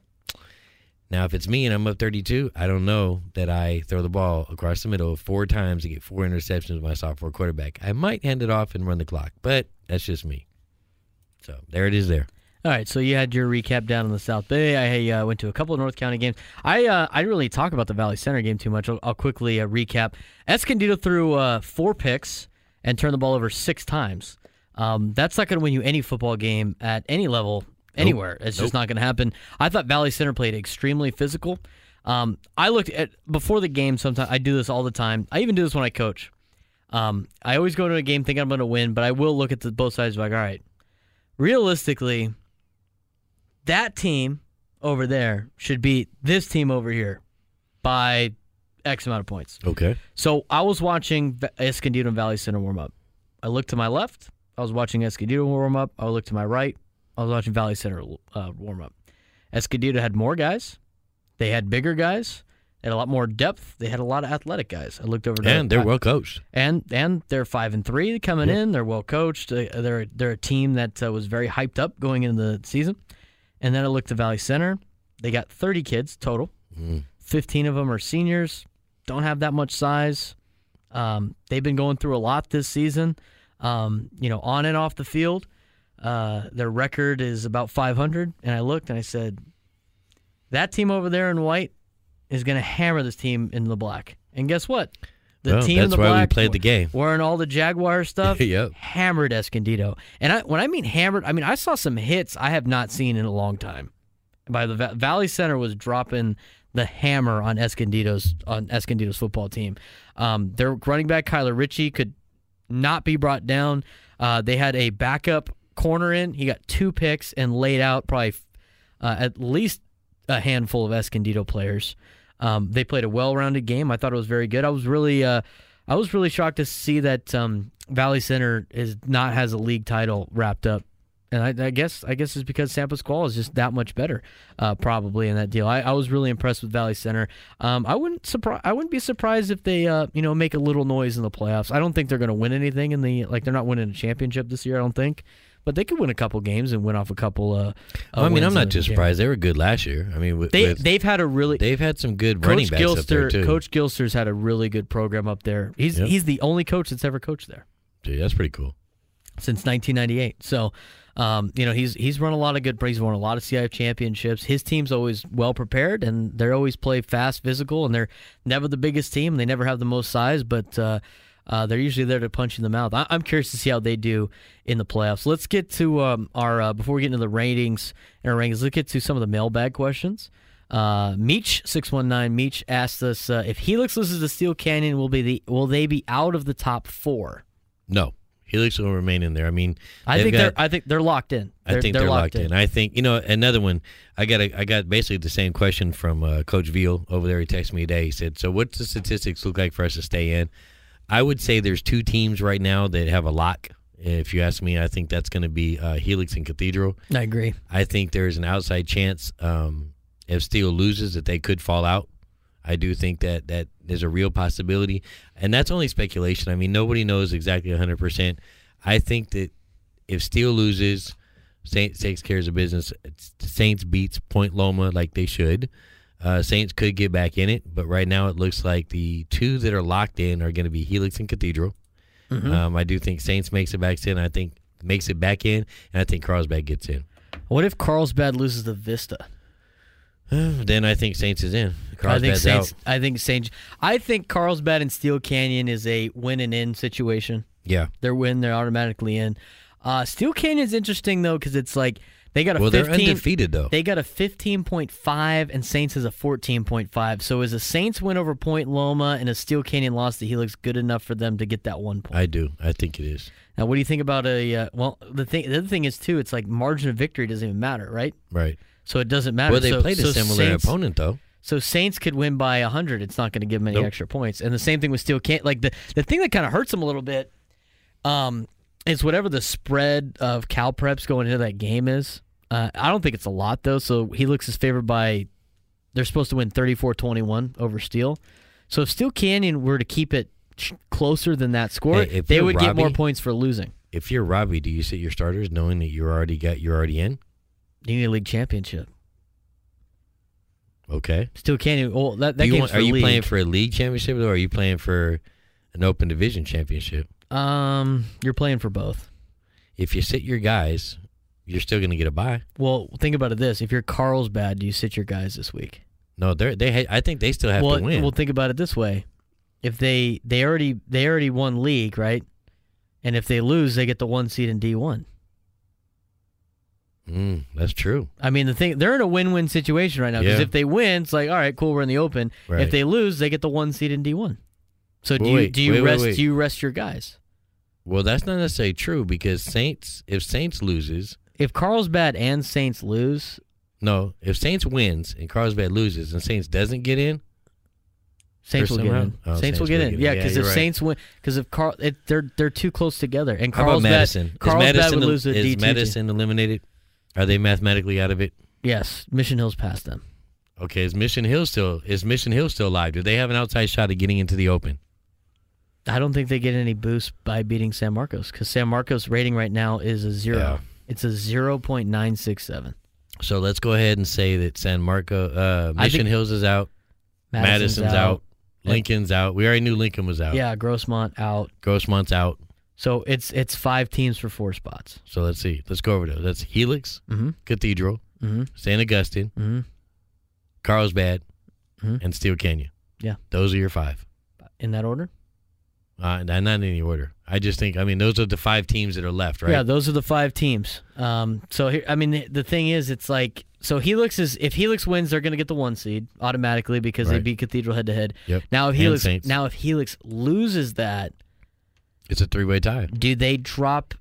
Now, if it's me and I'm up 32, I don't know that I throw the ball across the middle 4 times to get 4 interceptions with my sophomore quarterback. I might hand it off and run the clock, but that's just me. So there it is there. All right, so you had your recap down in the South Bay. I went to a couple of North County games. I didn't really talk about the Valley Center game too much. I'll quickly recap. Escondido threw 4 picks and turned the ball over 6 times. That's not going to win you any football game at any level, anywhere. It's just not going to happen. I thought Valley Center played extremely physical. I looked at before the game. Sometimes I do this all the time. I even do this when I coach. I always go to a game thinking I'm going to win, but I will look at both sides like, all right, realistically, that team over there should beat this team over here by X amount of points. Okay. So I was watching Escondido and Valley Center warm up. I looked to my left. I was watching Escondido warm up. I looked to my right. I was watching Valley Center warm up. Escondido had more guys. They had bigger guys. They had a lot more depth. They had a lot of athletic guys. I looked over there. And they're well coached. And they're 5-3 coming in. They're well coached. They're a team that was very hyped up going into the season. And then I looked to Valley Center. They got 30 kids total. 15 of them are seniors. Don't have that much size. They've been going through a lot this season. On and off the field. Their record is about 500. And I looked and I said, that team over there in white is going to hammer this team in the black. And guess what? The team in the black, that's why we played the game. Wearing all the Jaguar stuff, Yep. hammered Escondido. And when I mean hammered, I mean I saw some hits I have not seen in a long time. By the Valley Center was dropping the hammer on Escondido's football team. Their running back Kyler Ritchie could not be brought down. They had a backup corner in. He got 2 picks and laid out probably at least a handful of Escondido players. They played a well-rounded game. I thought it was very good. I was really shocked to see that Valley Center has a league title wrapped up, and I guess it's because San Pasqual is just that much better, probably in that deal. I was really impressed with Valley Center. I wouldn't be surprised if they make a little noise in the playoffs. I don't think they're going to win anything they're not winning a championship this year. I don't think. But they could win a couple games and win off a couple. I'm not too surprised. They were good last year. I mean, they've had some good running backs up there too. Coach Gilster's had a really good program up there. He's the only coach that's ever coached there. Dude, that's pretty cool. Since 1998. So, he's run a lot of good. He's won a lot of CIF championships. His team's always well prepared, and they always play fast, physical, and they're never the biggest team. They never have the most size, but. They're usually there to punch in the mouth. I'm curious to see how they do in the playoffs. Let's get to our before we get into the ratings and our rankings. Let's get to some of the mailbag questions. Meech619 Meech asked us if Helix loses to Steel Canyon, will they be out of the top 4? No, Helix will remain in there. I mean, I think they're locked in. I think they're locked in. I think another one. I got basically the same question from Coach Veal over there. He texted me today. He said, "So what's the statistics look like for us to stay in?" I would say there's 2 teams right now that have a lock. If you ask me, I think that's going to be Helix and Cathedral. I agree. I think there's an outside chance if Steel loses that they could fall out. I do think that there's a real possibility. And that's only speculation. I mean, nobody knows exactly 100%. I think that if Steel loses, Saints takes care of business. Saints beats Point Loma like they should. Saints could get back in it, but right now it looks like the 2 that are locked in are going to be Helix and Cathedral. Mm-hmm. I do think Saints makes it back in. I think makes it back in, and I think Carlsbad gets in. What if Carlsbad loses to Vista? Then I think Saints is in. Carlsbad's out. I think Carlsbad and Steel Canyon is a win and in situation. Yeah, they're automatically in. Steel Canyon's interesting though because it's like. They got a 15, they're undefeated, though. They got a 15.5, and Saints has a 14.5. So is a Saints win over Point Loma and a Steel Canyon loss to Helix good enough for them to get that 1 point? I do. I think it is. Now, what do you think about the other thing is, too, it's like margin of victory doesn't even matter, right? Right. So it doesn't matter. Well, they played a similar opponent, though. So Saints could win by 100. It's not going to give them any extra points. And the same thing with Steel Canyon. Like, the thing that kind of hurts them a little bit is whatever the spread of Cal Preps going into that game is. I don't think it's a lot, though, so Helix is favored by – they're supposed to win 34-21 over Steel. So if Steel Canyon were to keep it closer than that score, they would get more points for losing. If you're Robbie, do you sit your starters knowing that you're already in? You need a league championship. Okay. Steel Canyon, well, that game's for Are you league. playing for a league championship, or are you playing for an open division championship? You're playing for both. If you sit your guys – you're still going to get a bye. Well, think about it this. If you're Carlsbad, do you sit your guys this week? No, I think they still have to win. Well, think about it this way. If they already won league, right? And if they lose, they get the 1 seed in D1. That's true. I mean, they're in a win-win situation right now because if they win, it's like, all right, cool, we're in the open. Right. If they lose, they get the 1 seed in D1. So do you rest your guys? Well, that's not necessarily true because if Saints loses, if Carlsbad and Saints lose, no, if Saints wins and Carlsbad loses and Saints doesn't get in, Saints will get in. Oh, Saints will get in. Yeah, because if Saints win, because if they're too close together, and Carlsbad would lose to D2. Is Madison eliminated? Are they mathematically out of it? Yes, Mission Hill's past them. Okay, is Mission Hill still alive? Do they have an outside shot at getting into the Open? I don't think they get any boost by beating San Marcos because San Marcos' rating right now is a 0. Yeah. It's a 0.967. So let's go ahead and say that San Marcos, Mission Hills is out, Madison's out, Lincoln's out. We already knew Lincoln was out. Yeah, Grossmont out. Grossmont's out. So it's 5 teams for 4 spots. So let's see. Let's go over those. That's Helix, Cathedral, St. Augustine, Carlsbad, and Steel Canyon. Yeah. Those are your 5. In that order? Not in any order. I just think, those are the 5 teams that are left, right? Yeah, those are the 5 teams. So, here, the thing is, it's like, so if Helix wins, they're going to get the 1 seed automatically because they beat Cathedral head-to-head. Yep. Now, if Helix loses that, it's a 3-way tie. Do they drop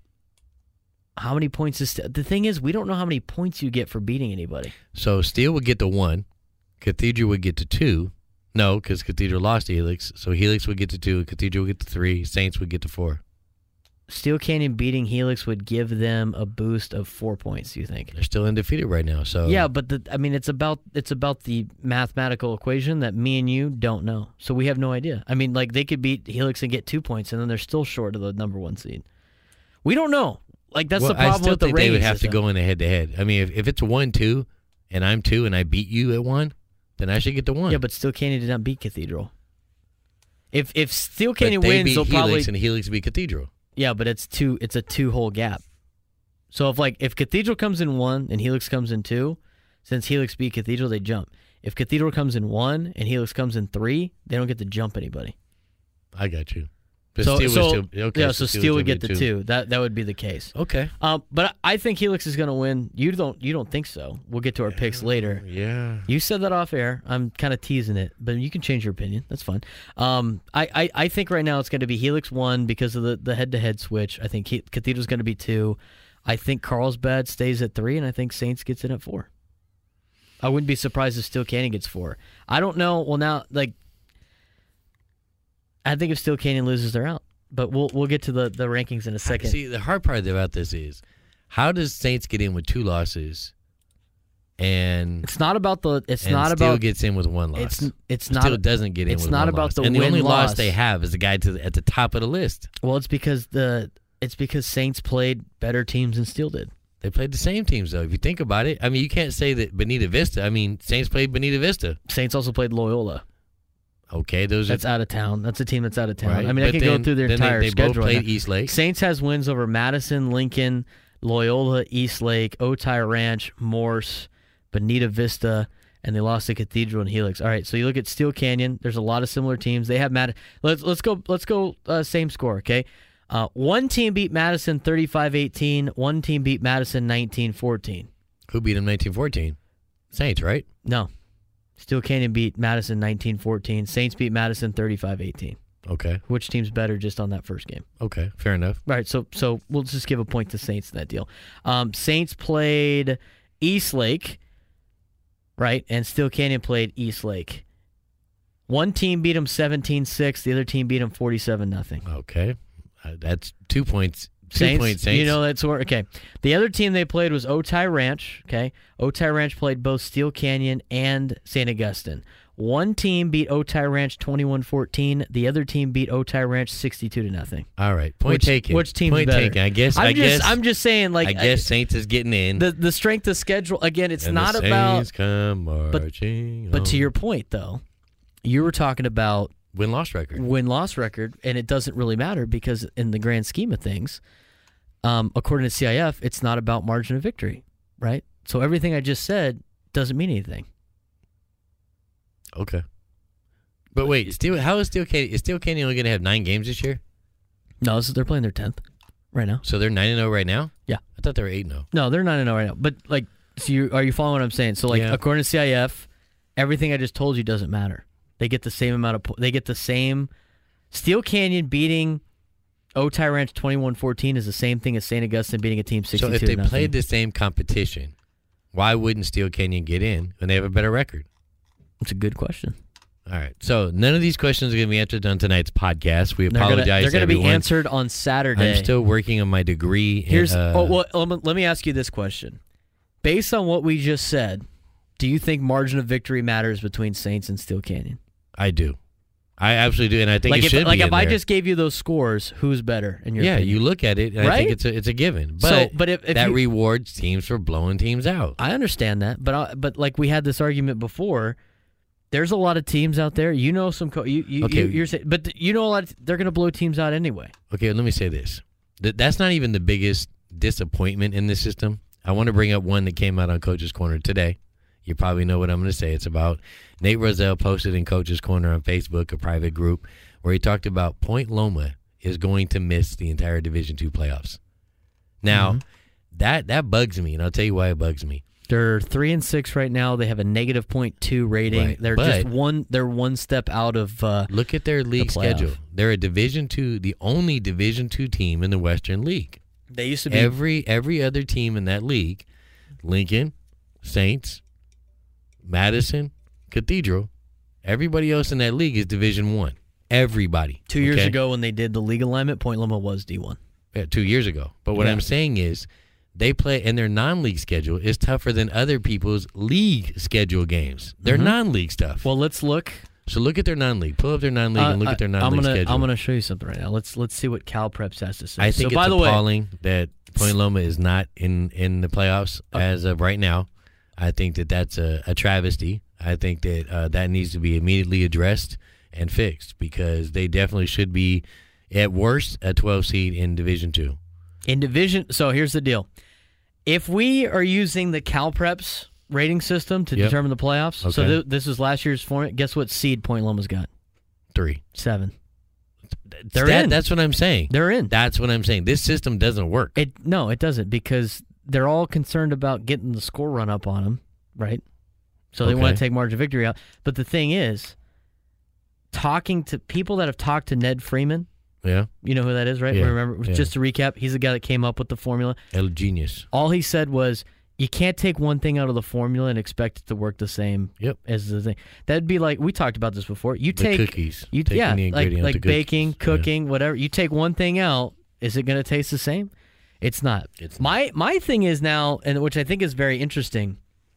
how many points? The thing is, we don't know how many points you get for beating anybody. So Steel would get to 1. Cathedral would get to 2. No, because Cathedral lost to Helix. So Helix would get to 2. Cathedral would get to 3. Saints would get to 4. Steel Canyon beating Helix would give them a boost of 4 points, you think? They're still undefeated right now. So yeah, but it's about the mathematical equation that me and you don't know. So we have no idea. They could beat Helix and get 2 points, and then they're still short of the number 1 seed. We don't know. That's the problem I still with the think rating they would have system. to go in a head-to-head. If it's 1-2 and I'm 2 and I beat you at 1, then I should get the 1. Yeah, but Steel Canyon did not beat Cathedral. If Steel Canyon but they wins, beat they'll Helix probably and Helix beat Cathedral. Yeah, but it's a 2-hole gap. So if Cathedral comes in 1 and Helix comes in 2, since Helix beat Cathedral, they jump. If Cathedral comes in 1 and Helix comes in 3, they don't get to jump anybody. I got you. But So Steel would get get the 2. That would be the case. Okay. But I think Helix is going to win. You don't think so? We'll get to our picks later. Yeah. You said that off air. I'm kind of teasing it, but you can change your opinion. That's fine. I think right now it's going to be Helix 1 because of the head-to-head switch. I think Cathedral's going to be 2. I think Carlsbad stays at 3, and I think Saints gets in at 4. I wouldn't be surprised if Steel Canyon gets 4. I don't know. Well, now I think if Steel Canyon loses, they're out. But we'll get to the rankings in a second. See, the hard part about this is, how does Saints get in with 2 losses, and it's not about the. It's and not Steel about. gets in with 1 loss. It's not. Steel doesn't get in it's with 1 not loss. about the and the win only loss loss they have is the guy at the top of the list. Well, it's because Saints played better teams than Steel did. They played the same teams, though. If you think about it, you can't say that Bonita Vista. Saints played Bonita Vista. Saints also played Loyola. Okay, that's out of town. That's a team that's out of town. Right. I can go through their entire schedule. They both played East Lake. Saints has wins over Madison, Lincoln, Loyola, East Lake, Otay Ranch, Morse, Bonita Vista, and they lost to Cathedral and Helix. All right, so you look at Steel Canyon. There's a lot of similar teams. They have Let's go same score. Okay, 1 team beat Madison 35-18. 1 team beat Madison 19-14. Who beat them 19-14? Saints, right? No. Steel Canyon beat Madison 19-14. Saints beat Madison 35-18. Okay. Which team's better just on that first game? Okay, fair enough. All right, so we'll just give a point to Saints in that deal. Saints played East Lake, right? And Steel Canyon played East Lake. 1 team beat them 17-6. The other team beat them 47-0. Okay. That's 2 points. Saints, 2 points, Saints. You know that's where. Okay. The other team they played was Otay Ranch. Okay. Otay Ranch played both Steel Canyon and St. Augustine. 1 team beat Otay Ranch 21-14. The other team beat Otay Ranch 62-0. All right. Point taken. Which team's Point better? taken. I guess. I'm just saying. I guess Saints is getting in. The strength of schedule. Again, it's and not the about. Saints come marching But to on. your point, though, you were talking about win-loss record. Win-loss record, and it doesn't really matter because in the grand scheme of things, according to CIF, it's not about margin of victory, right? So everything I just said doesn't mean anything. Okay. But wait, how is Steel Canyon? Is Steel Canyon only going to have 9 games this year? No, they're playing their 10th right now. So they're 9-0 right now? Yeah. I I thought they were 8-0. No, they're 9-0 right now. But like, so are you following what I'm saying? So like, according to CIF, everything I just told you doesn't matter. They get the same amount of. They get the same. Steel Canyon beating Otay Ranch 21-14 is the same thing as St. Augustine beating a team 62-0. So if they played the same competition, why wouldn't Steel Canyon get in when they have a better record? That's a good question. All right. So none of these questions are going to be answered on tonight's podcast. We apologize. They're going to be everyone. answered on Saturday. I'm still working on my degree. Let me ask you this question. Based on what we just said, do you think margin of victory matters between Saints and Steel Canyon? I do. I absolutely do, and I think it should be. Like if I there. just gave you those scores, who's better in your opinion? You look at it, and right? I think it's a given. But if that rewards teams for blowing teams out. I understand that, but like we had this argument before. There's a lot of teams out there. You know some. You're saying, but you know a lot. They're going to blow teams out anyway. Okay, let me say this. That's not even the biggest disappointment in this system. I want to bring up one that came out on Coach's Corner today. You probably know what I'm going to say. It's about Nate Roselle posted in Coach's Corner on Facebook, a private group, where he talked about Point Loma is going to miss the entire Division II playoffs. Now, that bugs me, and I'll tell you why it bugs me. They're 3-6 right now. They have a negative .2 rating. Right. They're They're one step out of. Look at their league schedule. They're a Division II, the only Division II team in the Western League. They used to be every other team in that league, Lincoln, Saints, Madison, Cathedral. Everybody else in that league is Division I. Everybody. 2 years ago when they did the league alignment, Point Loma was D1. Yeah, 2 years ago. But what I'm saying is, they play, and their non-league schedule is tougher than other people's league schedule games. Their non-league stuff. Well, let's look. So look at their non-league. Pull up their non-league and look at their non-league schedule. I'm going to show you something right now. Let's see what Cal Preps has to say. I think it's appalling that Point Loma is not in the playoffs as of right now. I think that's a travesty. I think that that needs to be immediately addressed and fixed because they definitely should be, at worst, a 12 seed in Division II. So here's the deal. If we are using the Cal Preps rating system to determine the playoffs, so this is last year's format, guess what seed Point Loma's got? 3. 7. They're in. That's what I'm saying. They're in. That's what I'm saying. This system doesn't work. No, it doesn't because they're all concerned about getting the score run up on them, right? So they want to take margin of victory out. But the thing is, talking to people that have talked to Ned Freeman, yeah, you know who that is, right? Yeah. Remember, just to recap, he's the guy that came up with the formula. El genius. All he said was, you can't take one thing out of the formula and expect it to work the same as the thing. That'd be like, we talked about this before. You take cookies. Like baking, cooking, whatever. You take one thing out, is it going to taste the same? It's not. My thing is now, and which I think is very interesting,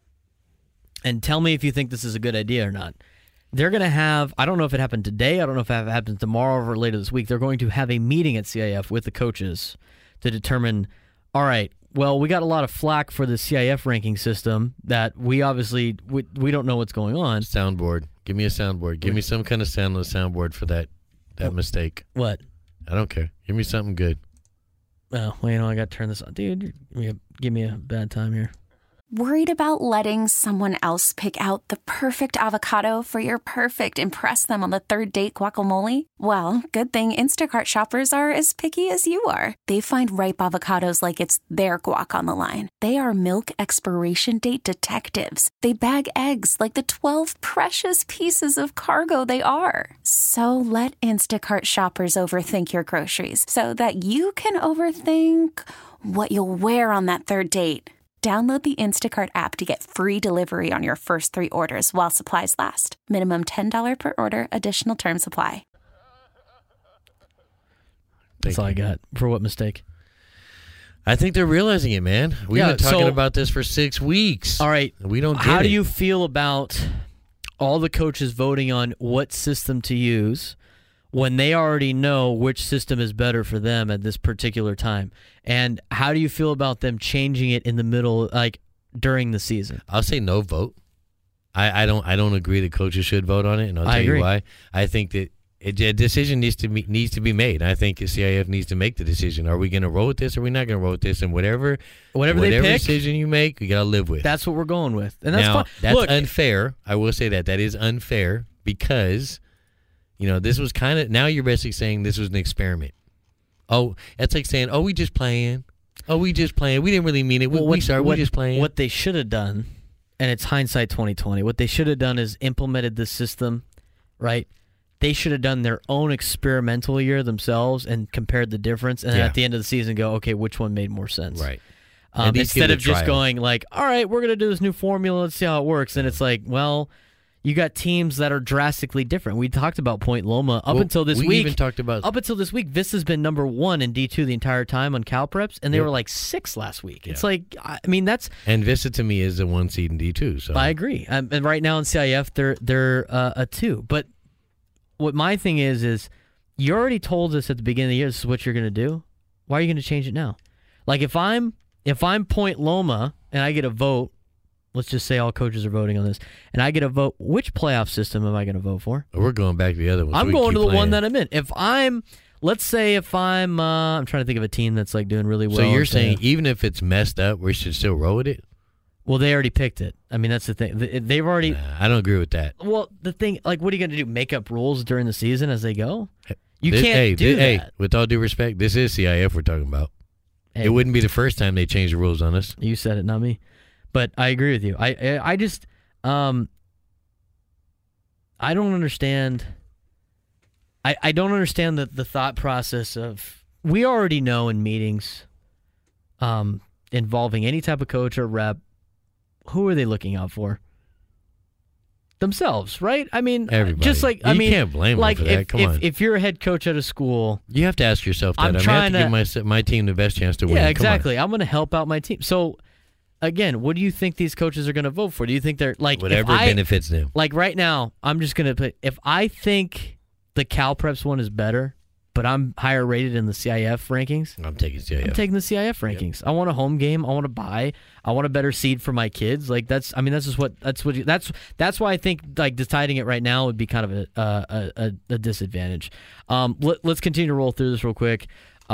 and tell me if you think this is a good idea or not. They're going to have, I don't know if it happened today, I don't know if it happens tomorrow or later this week, they're going to have a meeting at CIF with the coaches to determine, all right, well, we got a lot of flack for the CIF ranking system that we obviously, we don't know what's going on. Soundboard. Give me a soundboard. Give me some kind of sound on the soundboard for that mistake. What? I don't care. Give me something good. Oh, well, I got to turn this on. Dude, give me a bad time here. Worried about letting someone else pick out the perfect avocado for your perfect impress them on the third date guacamole? Well, good thing Instacart shoppers are as picky as you are. They find ripe avocados like it's their guac on the line. They are milk expiration date detectives. They bag eggs like the 12 precious pieces of cargo they are. So let Instacart shoppers overthink your groceries so that you can overthink what you'll wear on that third date. Download the Instacart app to get free delivery on your first 3 orders while supplies last. Minimum $10 per order. Additional terms apply. That's all I got. For what mistake? I think they're realizing it, man. We've been talking about this for 6 weeks. All right. We don't get How it. do you feel about all the coaches voting on what system to use when they already know which system is better for them at this particular time? And how do you feel about them changing it in the middle, like during the season? I'll say no vote. I don't agree that coaches should vote on it, and I'll tell you why. I think that a decision needs to be made. I think the CIF needs to make the decision. Are we going to roll with this or are we not going to roll with this? And whatever they pick, decision you make, you got to live with. That's what we're going with. And that's now, fine. That's unfair. I will say that. That is unfair because, this was kind of, now you're basically saying this was an experiment. Oh, it's like saying, we just playing. Oh, we just playing. We didn't really mean it. We just playing. What they should have done, and it's hindsight 2020, what they should have done is implemented this system, right? They should have done their own experimental year themselves and compared the difference, and then at the end of the season go, okay, which one made more sense? Right. Instead of just going like, all right, we're going to do this new formula, let's see how it works. And it's like, well, you got teams that are drastically different. We talked about Point Loma until this week. We even talked about... Up until this week, Vista's been number 1 in D2 the entire time on CalPreps, and they were like 6 last week. It's like, I mean, that's... And Vista, to me, is the 1 seed in D2. So I agree. And right now in CIF, they're a 2. But what my thing is you already told us at the beginning of the year this is what you're going to do. Why are you going to change it now? Like, if I'm Point Loma and I get a vote, let's just say all coaches are voting on this, and I get a vote, which playoff system am I going to vote for? We're going back to the other one. I'm going to the one that I'm in. Let's say if I'm trying to think of a team that's like doing really well. So you're saying even if it's messed up, we should still roll with it? Well, they already picked it. I mean, that's the thing. They've already... Nah, I don't agree with that. Well, the thing, like, what are you going to do? Make up rules during the season as they go? You can't do that. Hey, with all due respect, this is CIF we're talking about. Hey, it wouldn't be the first time they changed the rules on us. You said it, not me. But I agree with you. I just... I don't understand... I don't understand the thought process of... We already know in meetings involving any type of coach or rep, who are they looking out for? Themselves, right? I mean, everybody. Just like you can't blame them for that. Come on. If you're a head coach at a school, you have to ask yourself that. I have to give my team the best chance to win. Yeah, exactly. I'm going to help out my team. So, again, what do you think these coaches are going to vote for? Do you think they're like whatever benefits them? Like right now, I'm just going to put if I think the CalPreps one is better, but I'm higher rated in the CIF rankings. I'm taking CIF. I'm taking the CIF rankings. Yep. I want a home game. I want to buy. I want a better seed for my kids. Like that's why I think like deciding it right now would be kind of a disadvantage. Let's continue to roll through this real quick.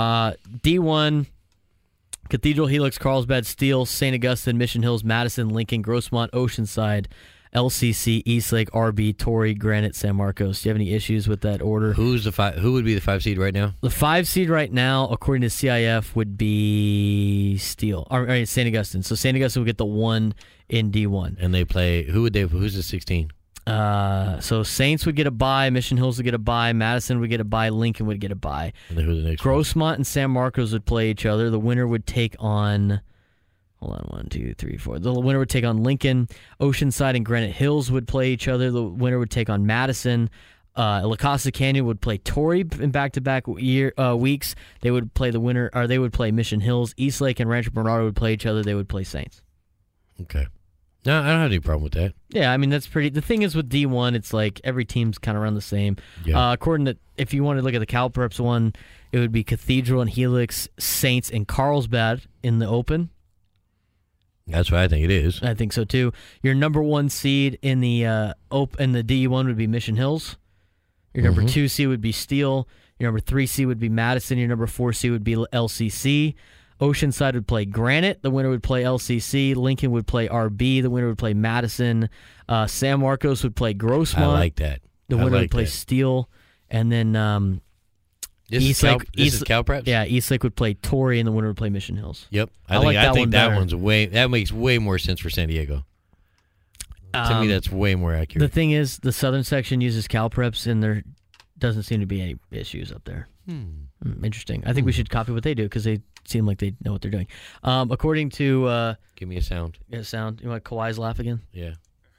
D1, Cathedral, Helix, Carlsbad, Steele, St. Augustine, Mission Hills, Madison, Lincoln, Grossmont, Oceanside, LCC, Eastlake, RB, Torrey, Granite, San Marcos. Do you have any issues with that order? Who would be the 5 seed right now? The 5 seed right now, according to CIF, would be Steele or St. Augustine. So St. Augustine would get the 1 in D1. And they play who's the 16? So Saints would get a bye, Mission Hills would get a bye, Madison would get a bye, Lincoln would get a bye. And then who the next? Grossmont and San Marcos would play each other. The winner would take on. Hold on, 1, 2, 3, 4. The winner would take on Lincoln. Oceanside and Granite Hills would play each other. The winner would take on Madison. La Costa Canyon would play Torrey in back-to-back weeks. They would play the winner, or they would play Mission Hills. Eastlake and Rancho Bernardo would play each other. They would play Saints. Okay. No, I don't have any problem with that. Yeah, I mean that's pretty. The thing is with D1, it's like every team's kind of around the same. Yeah. According to, if you want to look at the CalPreps one, it would be Cathedral and Helix, Saints and Carlsbad in the open. That's what I think it is. I think so too. Your number 1 seed in the D1 would be Mission Hills. Your number 2 seed would be Steele. Your number 3 seed would be Madison. Your number 4 seed would be LCC. Oceanside would play Granite. The winner would play LCC. Lincoln would play RB. The winner would play Madison. San Marcos would play Grossmont. I like that. The winner would play Steele. And then Eastlake. This is CalPreps? Yeah, Eastlake would play Torrey, and the winner would play Mission Hills. Yep. I think that one's that makes way more sense for San Diego. To me, that's way more accurate. The thing is, the southern section uses CalPreps, and there doesn't seem to be any issues up there. Interesting. I think we should copy what they do because they seem like they know what they're doing. According to... Give me a sound. A sound. You want Kawhi's laugh again? Yeah.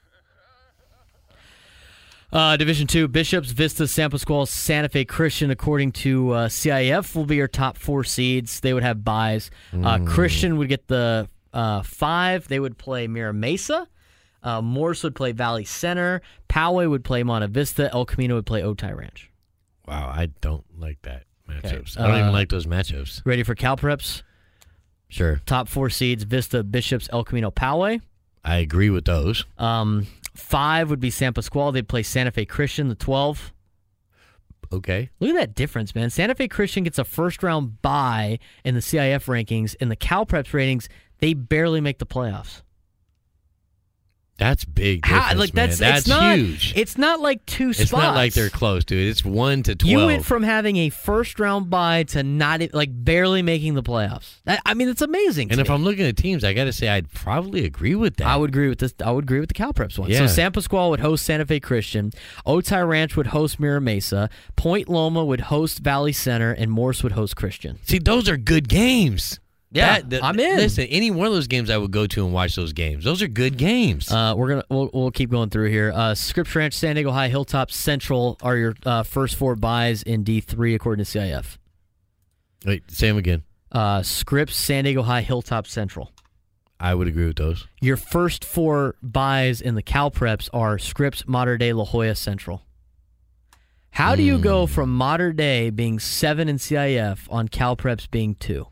Division 2, Bishops, Vista, San Pasqual, Santa Fe Christian, according to CIF, will be your top 4 seeds. They would have buys. Christian would get the 5. They would play Mira Mesa. Morse would play Valley Center. Poway would play Monte Vista. El Camino would play Otay Ranch. Wow, I don't like that matchups. I don't even like those matchups. Ready for CalPreps? Sure. Top 4 seeds, Vista, Bishops, El Camino, Poway. I agree with those. 5 would be San Pasqual. They'd play Santa Fe Christian, the 12. Okay. Look at that difference, man. Santa Fe Christian gets a first-round bye in the CIF rankings. In the CalPreps ratings, they barely make the playoffs. That's big difference, man. That's huge. It's not like two spots. It's not like they're close, dude. It's 1 to 12. You went from having a first-round bye to not barely making the playoffs. It's amazing. And if I'm looking at teams, I got to say I'd probably agree with that. I would agree with this. I would agree with the Cal Preps one. Yeah. So San Pasqual would host Santa Fe Christian. Otay Ranch would host Mira Mesa. Point Loma would host Valley Center, and Morse would host Christian. See, those are good games. Yeah, I'm in. Listen, any one of those games I would go to and watch those games. Those are good games. We'll keep going through here. Scripps Ranch, San Diego High, Hilltop Central are your first 4 buys in D3 according to CIF. Wait, say them again. Scripps, San Diego High, Hilltop Central. I would agree with those. Your first 4 buys in the Cal Preps are Scripps, Mater Dei, La Jolla, Central. How do you go from Mater Dei being 7 in CIF on Cal Preps being 2?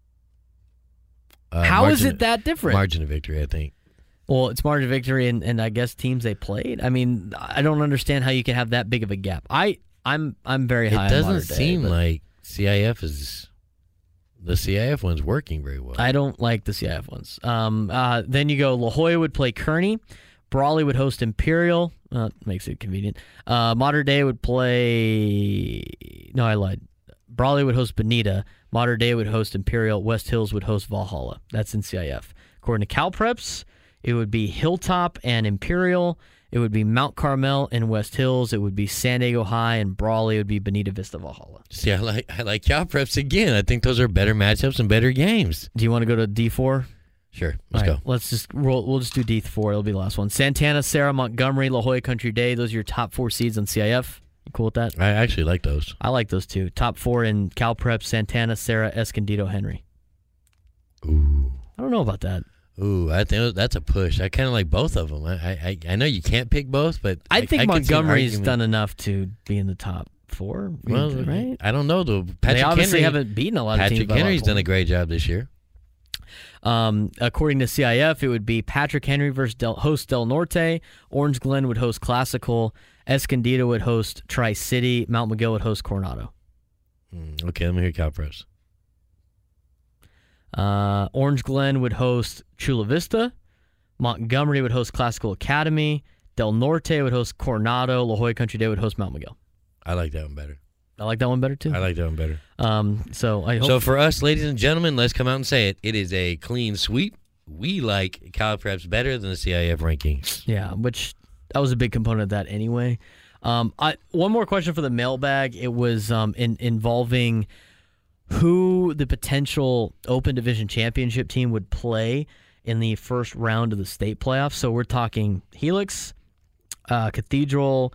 How is it that different? Margin of victory, I think. Well, it's margin of victory and I guess teams they played. I mean, I don't understand how you can have that big of a gap. I'm very high. It doesn't seem like CIF is the CIF one's working very well. I don't like the CIF ones. Then you go La Jolla would play Kearney, Brawley would host Imperial. Makes it convenient. Mater Dei would play. No, I lied. Brawley would host Bonita. Mater Dei would host Imperial. West Hills would host Valhalla. That's in CIF. According to Cal Preps, it would be Hilltop and Imperial. It would be Mount Carmel and West Hills. It would be San Diego High and Brawley. It would be Bonita Vista Valhalla. See, I like Cal Preps again. I think those are better matchups and better games. Do you want to go to D4? Sure, let's go. Let's just roll. We'll just do D4. It'll be the last one. Santana, Sarah, Montgomery, La Jolla Country Day. Those are your top 4 seeds on CIF. You cool with that? I actually like those. I like those too. Top 4 in Cal Prep: Santana, Sarah, Escondido, Henry. Ooh. I don't know about that. Ooh, I think that's a push. I kind of like both of them. I know you can't pick both, but I think Montgomery's done enough to be in the top 4. Well, right? I don't know though. They obviously haven't beaten a lot of teams. Patrick Henry's done a great job this year. According to CIF, it would be Patrick Henry versus host Del Norte. Orange Glen would host Classical. Escondido would host Tri-City. Mount McGill would host Coronado. Okay, let me hear Cal Preps. Orange Glen would host Chula Vista. Montgomery would host Classical Academy. Del Norte would host Coronado. La Jolla Country Day would host Mount McGill. I like that one better. I like that one better too. I like that one better. So for us, ladies and gentlemen, let's come out and say it. It is a clean sweep. We like Cal Preps better than the CIF rankings. Yeah, which that was a big component of that anyway. One more question for the mailbag. It was involving who the potential Open Division Championship team would play in the first round of the state playoffs. So we're talking Helix, Cathedral,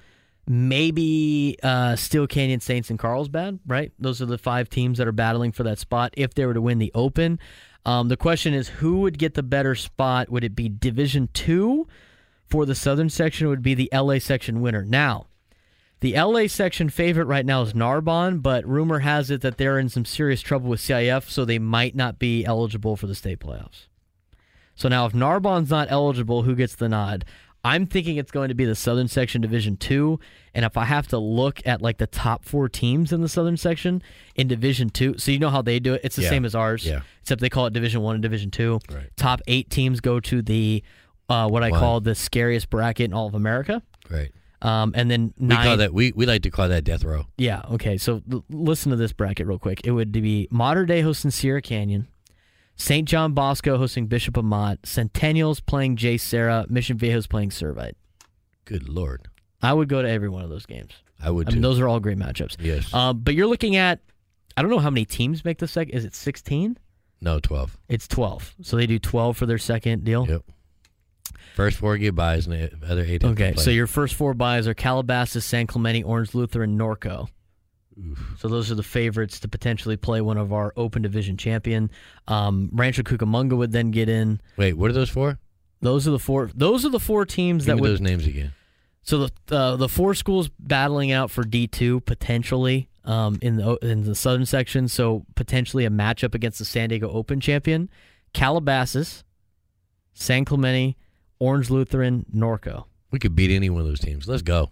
maybe Steel Canyon Saints and Carlsbad, right? Those are the 5 teams that are battling for that spot if they were to win the Open. The question is, who would get the better spot? Would it be Division II for the Southern section? Or would it be the LA section winner? Now, the LA section favorite right now is Narbonne, but rumor has it that they're in some serious trouble with CIF, so they might not be eligible for the state playoffs. So now if Narbonne's not eligible, who gets the nod? I'm thinking it's going to be the Southern Section Division II, and if I have to look at like the top 4 teams in the Southern Section in Division II, so you know how they do it. It's the same as ours, except they call it Division I and Division II. Right. Top 8 teams go to the what I call the scariest bracket in all of America. Right. And then 9. We like to call that death row. Yeah. Okay. So listen to this bracket real quick. It would be Mater Dei hosting Sierra Canyon. St. John Bosco hosting Bishop Amat, Centennials playing J. Sarah, Mission Viejo's playing Servite. Good Lord. I would go to every one of those games. I would too. I mean, those are all great matchups. Yes. But you're looking at, I don't know how many teams make the second. Is it 16? No, 12. It's 12. So they do 12 for their second deal? Yep. First 4 get buys and the other 8 have to play. So your first 4 buys are Calabasas, San Clemente, Orange Lutheran, Norco. Oof. So those are the favorites to potentially play one of our Open Division champion. Rancho Cucamonga would then get in. Wait, what are those for? Those are the 4 teams Give me those names again. So the 4 schools battling out for D2 potentially in the Southern section. So potentially a matchup against the San Diego Open champion, Calabasas, San Clemente, Orange Lutheran, Norco. We could beat any one of those teams. Let's go.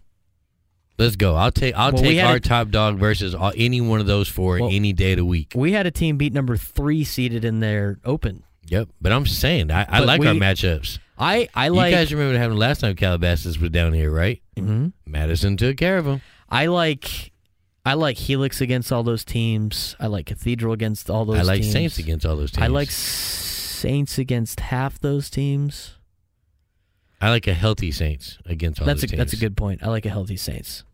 I'll take our top dog versus any one of those 4 any day of the week. We had a team beat number 3 seeded in their Open. Yep, but I'm just saying I like our matchups. I You like. guys remember what happened last time Calabasas was down here, right? Mm-hmm. Madison took care of them. I like Helix against all those teams. I like Cathedral against all those teams. I like Saints against all those teams. I like Saints against half those teams. I like a healthy Saints against all those teams. That's a good point. I like a healthy Saints.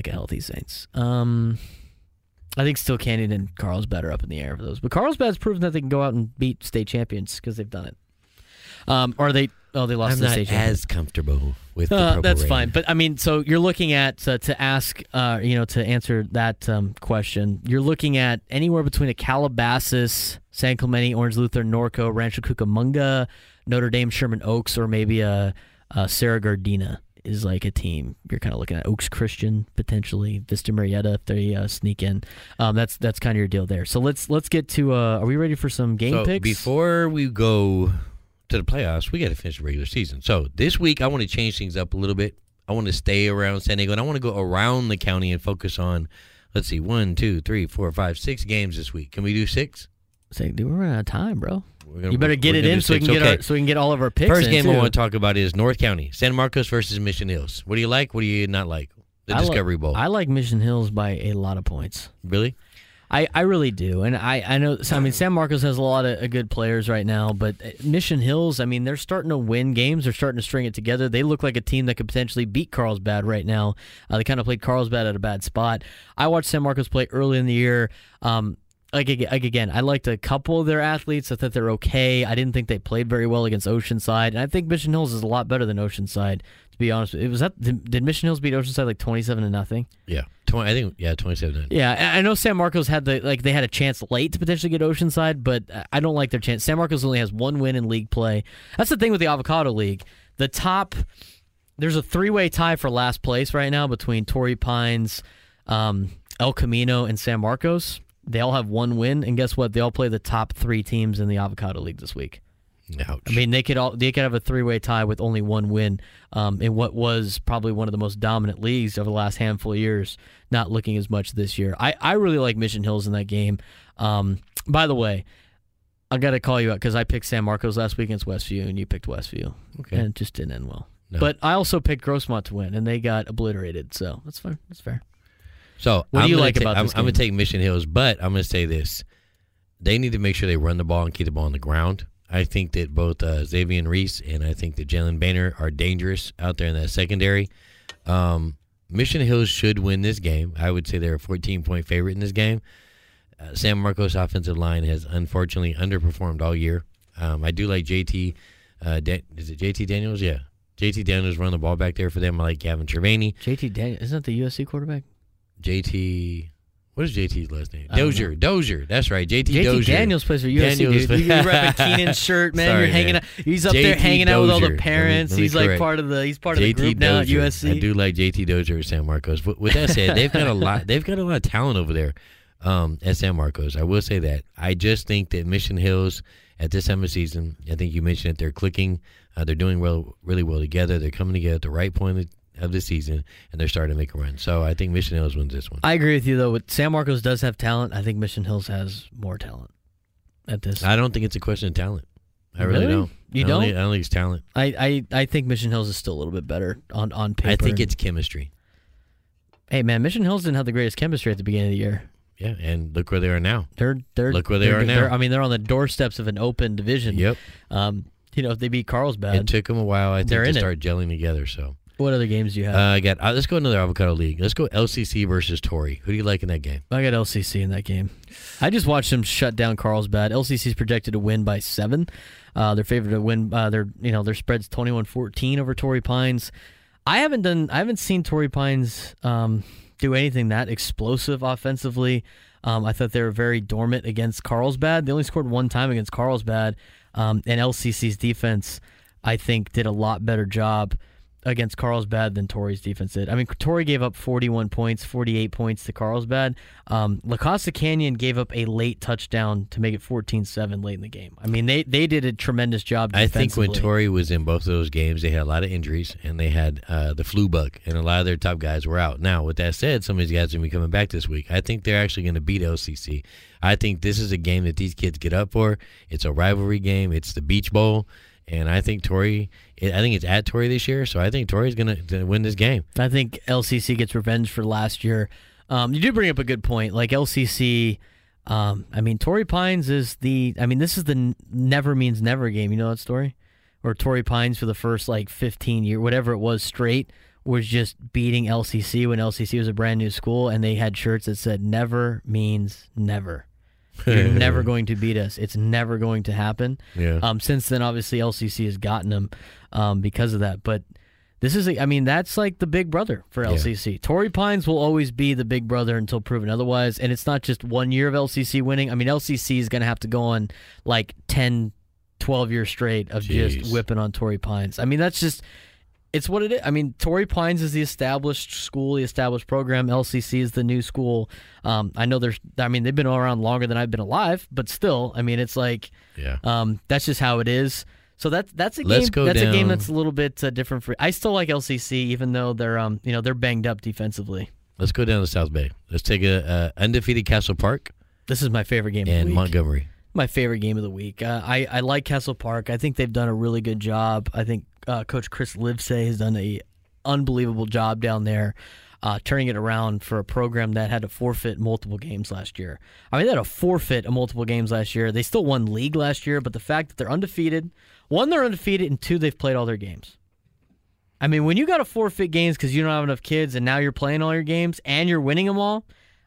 I think still Canyon and Carlsbad are up in the air for those. But Carlsbad's proven that they can go out and beat state champions because they've done it. They lost I'm the not state champions. as comfortable with the Purple That's Rain. fine. But, I mean, so you're looking at, to ask, to answer that question, you're looking at anywhere between a Calabasas, San Clemente, Orange Lutheran, Norco, Rancho Cucamonga, Notre Dame, Sherman Oaks, or maybe a Sarah Gardena is like a team. You're kind of looking at Oaks Christian, potentially, Vista Marietta if they sneak in. That's kind of your deal there. So let's get to, are we ready for some game picks? Before we go to the playoffs, we got to finish the regular season. So this week, I want to change things up a little bit. I want to stay around San Diego, and I want to go around the county and focus on, 1, 2, 3, 4, 5, 6 games this week. Can we do 6? Say, dude, we're running out of time, bro. We're You better get it in so we can get all of our picks. First in, game too. I want to talk about is North County, San Marcos versus Mission Hills. What do you like? What do you not like? The Discovery Bowl. I like Mission Hills by a lot of points. Really? I really do, and I know. I mean, San Marcos has a lot of good players right now, but Mission Hills, I mean, they're starting to win games. They're starting to string it together. They look like a team that could potentially beat Carlsbad right now. They kind of played Carlsbad at a bad spot. I watched San Marcos play early in the year. Again, I liked a couple of their athletes. I thought they're okay. I didn't think they played very well against Oceanside, and I think Mission Hills is a lot better than Oceanside. To be honest, did Mission Hills beat Oceanside like 27-0? Yeah, 27. Yeah, I know San Marcos had they had a chance late to potentially get Oceanside, but I don't like their chance. San Marcos only has one win in league play. That's the thing with the Avocado League. There's a 3-way tie for last place right now between Torrey Pines, El Camino, and San Marcos. They all have one win, and guess what? They all play the top 3 teams in the Avocado League this week. Ouch. I mean, they could have a 3-way tie with only one win in what was probably one of the most dominant leagues over the last handful of years, not looking as much this year. I really like Mission Hills in that game. By the way, I got to call you out because I picked San Marcos last week against Westview, and you picked Westview. Okay. And it just didn't end well. No. But I also picked Grossmont to win, and they got obliterated, so that's fine. That's fair. So What do you like about this I'm going game? to take Mission Hills, but I'm going to say this. They need to make sure they run the ball and keep the ball on the ground. I think that both Xavier Reese and I think that Jalen Boehner are dangerous out there in that secondary. Mission Hills should win this game. I would say they're a 14-point favorite in this game. San Marcos' offensive line has unfortunately underperformed all year. I do like JT. Is it JT Daniels? Yeah. JT Daniels run the ball back there for them. I like Gavin Trevani. JT Daniels, isn't that the USC quarterback? JT, what is JT's last name? I don't Dozier. That's right. JT Dozier. Daniels plays for USC, dude. You're repping Keenan's shirt, man. Sorry, You're hanging man. out. He's up there hanging out with all the Dozier. parents. Let me He's like correct. part of the group now at Dozier. USC. I do like JT Dozier at San Marcos. With that said, they've got a lot. They've got a lot of talent over there at San Marcos. I will say that. I just think that Mission Hills at this time of season, I think you mentioned it, they're clicking. They're doing really well together. They're coming together at the right point of the season, and they're starting to make a run. So I think Mission Hills wins this one. I agree with you, though. San Marcos does have talent. I think Mission Hills has more talent at this. I don't think it's a question of talent. I really don't. You I don't? I don't think it's talent. I think Mission Hills is still a little bit better on paper. I think it's chemistry. Hey, man, Mission Hills didn't have the greatest chemistry at the beginning of the year. Yeah, and look where they are now. They're Look where they are now. They're on the doorsteps of an open division. Yep. If they beat Carlsbad. It took them a while, I They're think, in to it. start gelling together. So What other games do you have? let's go another Avocado League. Let's go LCC versus Torrey. Who do you like in that game? I got LCC in that game. I just watched them shut down Carlsbad. LCC's projected to win by 7. They're favored to win. Their spread's 21-14 over Torrey Pines. I haven't seen Torrey Pines do anything that explosive offensively. I thought they were very dormant against Carlsbad. They only scored one time against Carlsbad, and LCC's defense, I think, did a lot better job against Carlsbad than Torrey's defense did. I mean, Torrey gave up 41 points, 48 points to Carlsbad. La Costa Canyon gave up a late touchdown to make it 14-7 late in the game. I mean, they did a tremendous job defensively. I think when Torrey was in both of those games, they had a lot of injuries, and they had the flu bug, and a lot of their top guys were out. Now, with that said, some of these guys are going to be coming back this week. I think they're actually going to beat LCC. I think this is a game that these kids get up for. It's a rivalry game. It's the Beach Bowl. And I think it's at Torrey this year, so I think Torrey's going to win this game. I think LCC gets revenge for last year. You do bring up a good point. Like LCC, Torrey Pines is this is the never means never game. You know that story? Where Torrey Pines for the first 15 years, whatever it was straight, was just beating LCC when LCC was a brand new school, and they had shirts that said never means never. You're never going to beat us. It's never going to happen. Yeah. Since then, obviously, LCC has gotten them because of that. But this is, that's like the big brother for LCC. Yeah. Torrey Pines will always be the big brother until proven otherwise. And it's not just 1 year of LCC winning. LCC is going to have to go on 10, 12 years straight of just whipping on Torrey Pines. That's just... It's what it is. Torrey Pines is the established school, the established program. LCC is the new school. I know they've been around longer than I've been alive, but still, it's that's just how it is. So that's a game. A game that's a little bit different for. I still like LCC, even though they're banged up defensively. Let's go down to South Bay. Let's take a undefeated Castle Park. This is my favorite game of the week. And Montgomery. My favorite game of the week. I like Castle Park. I think they've done a really good job. I think Coach Chris Livesay has done an unbelievable job down there, turning it around for a program that had to forfeit multiple games last year. They had to forfeit multiple games last year. They still won league last year, but the fact that they're undefeated, one, they're undefeated, and two, they've played all their games. When you got to forfeit games because you don't have enough kids and now you're playing all your games and you're winning them all,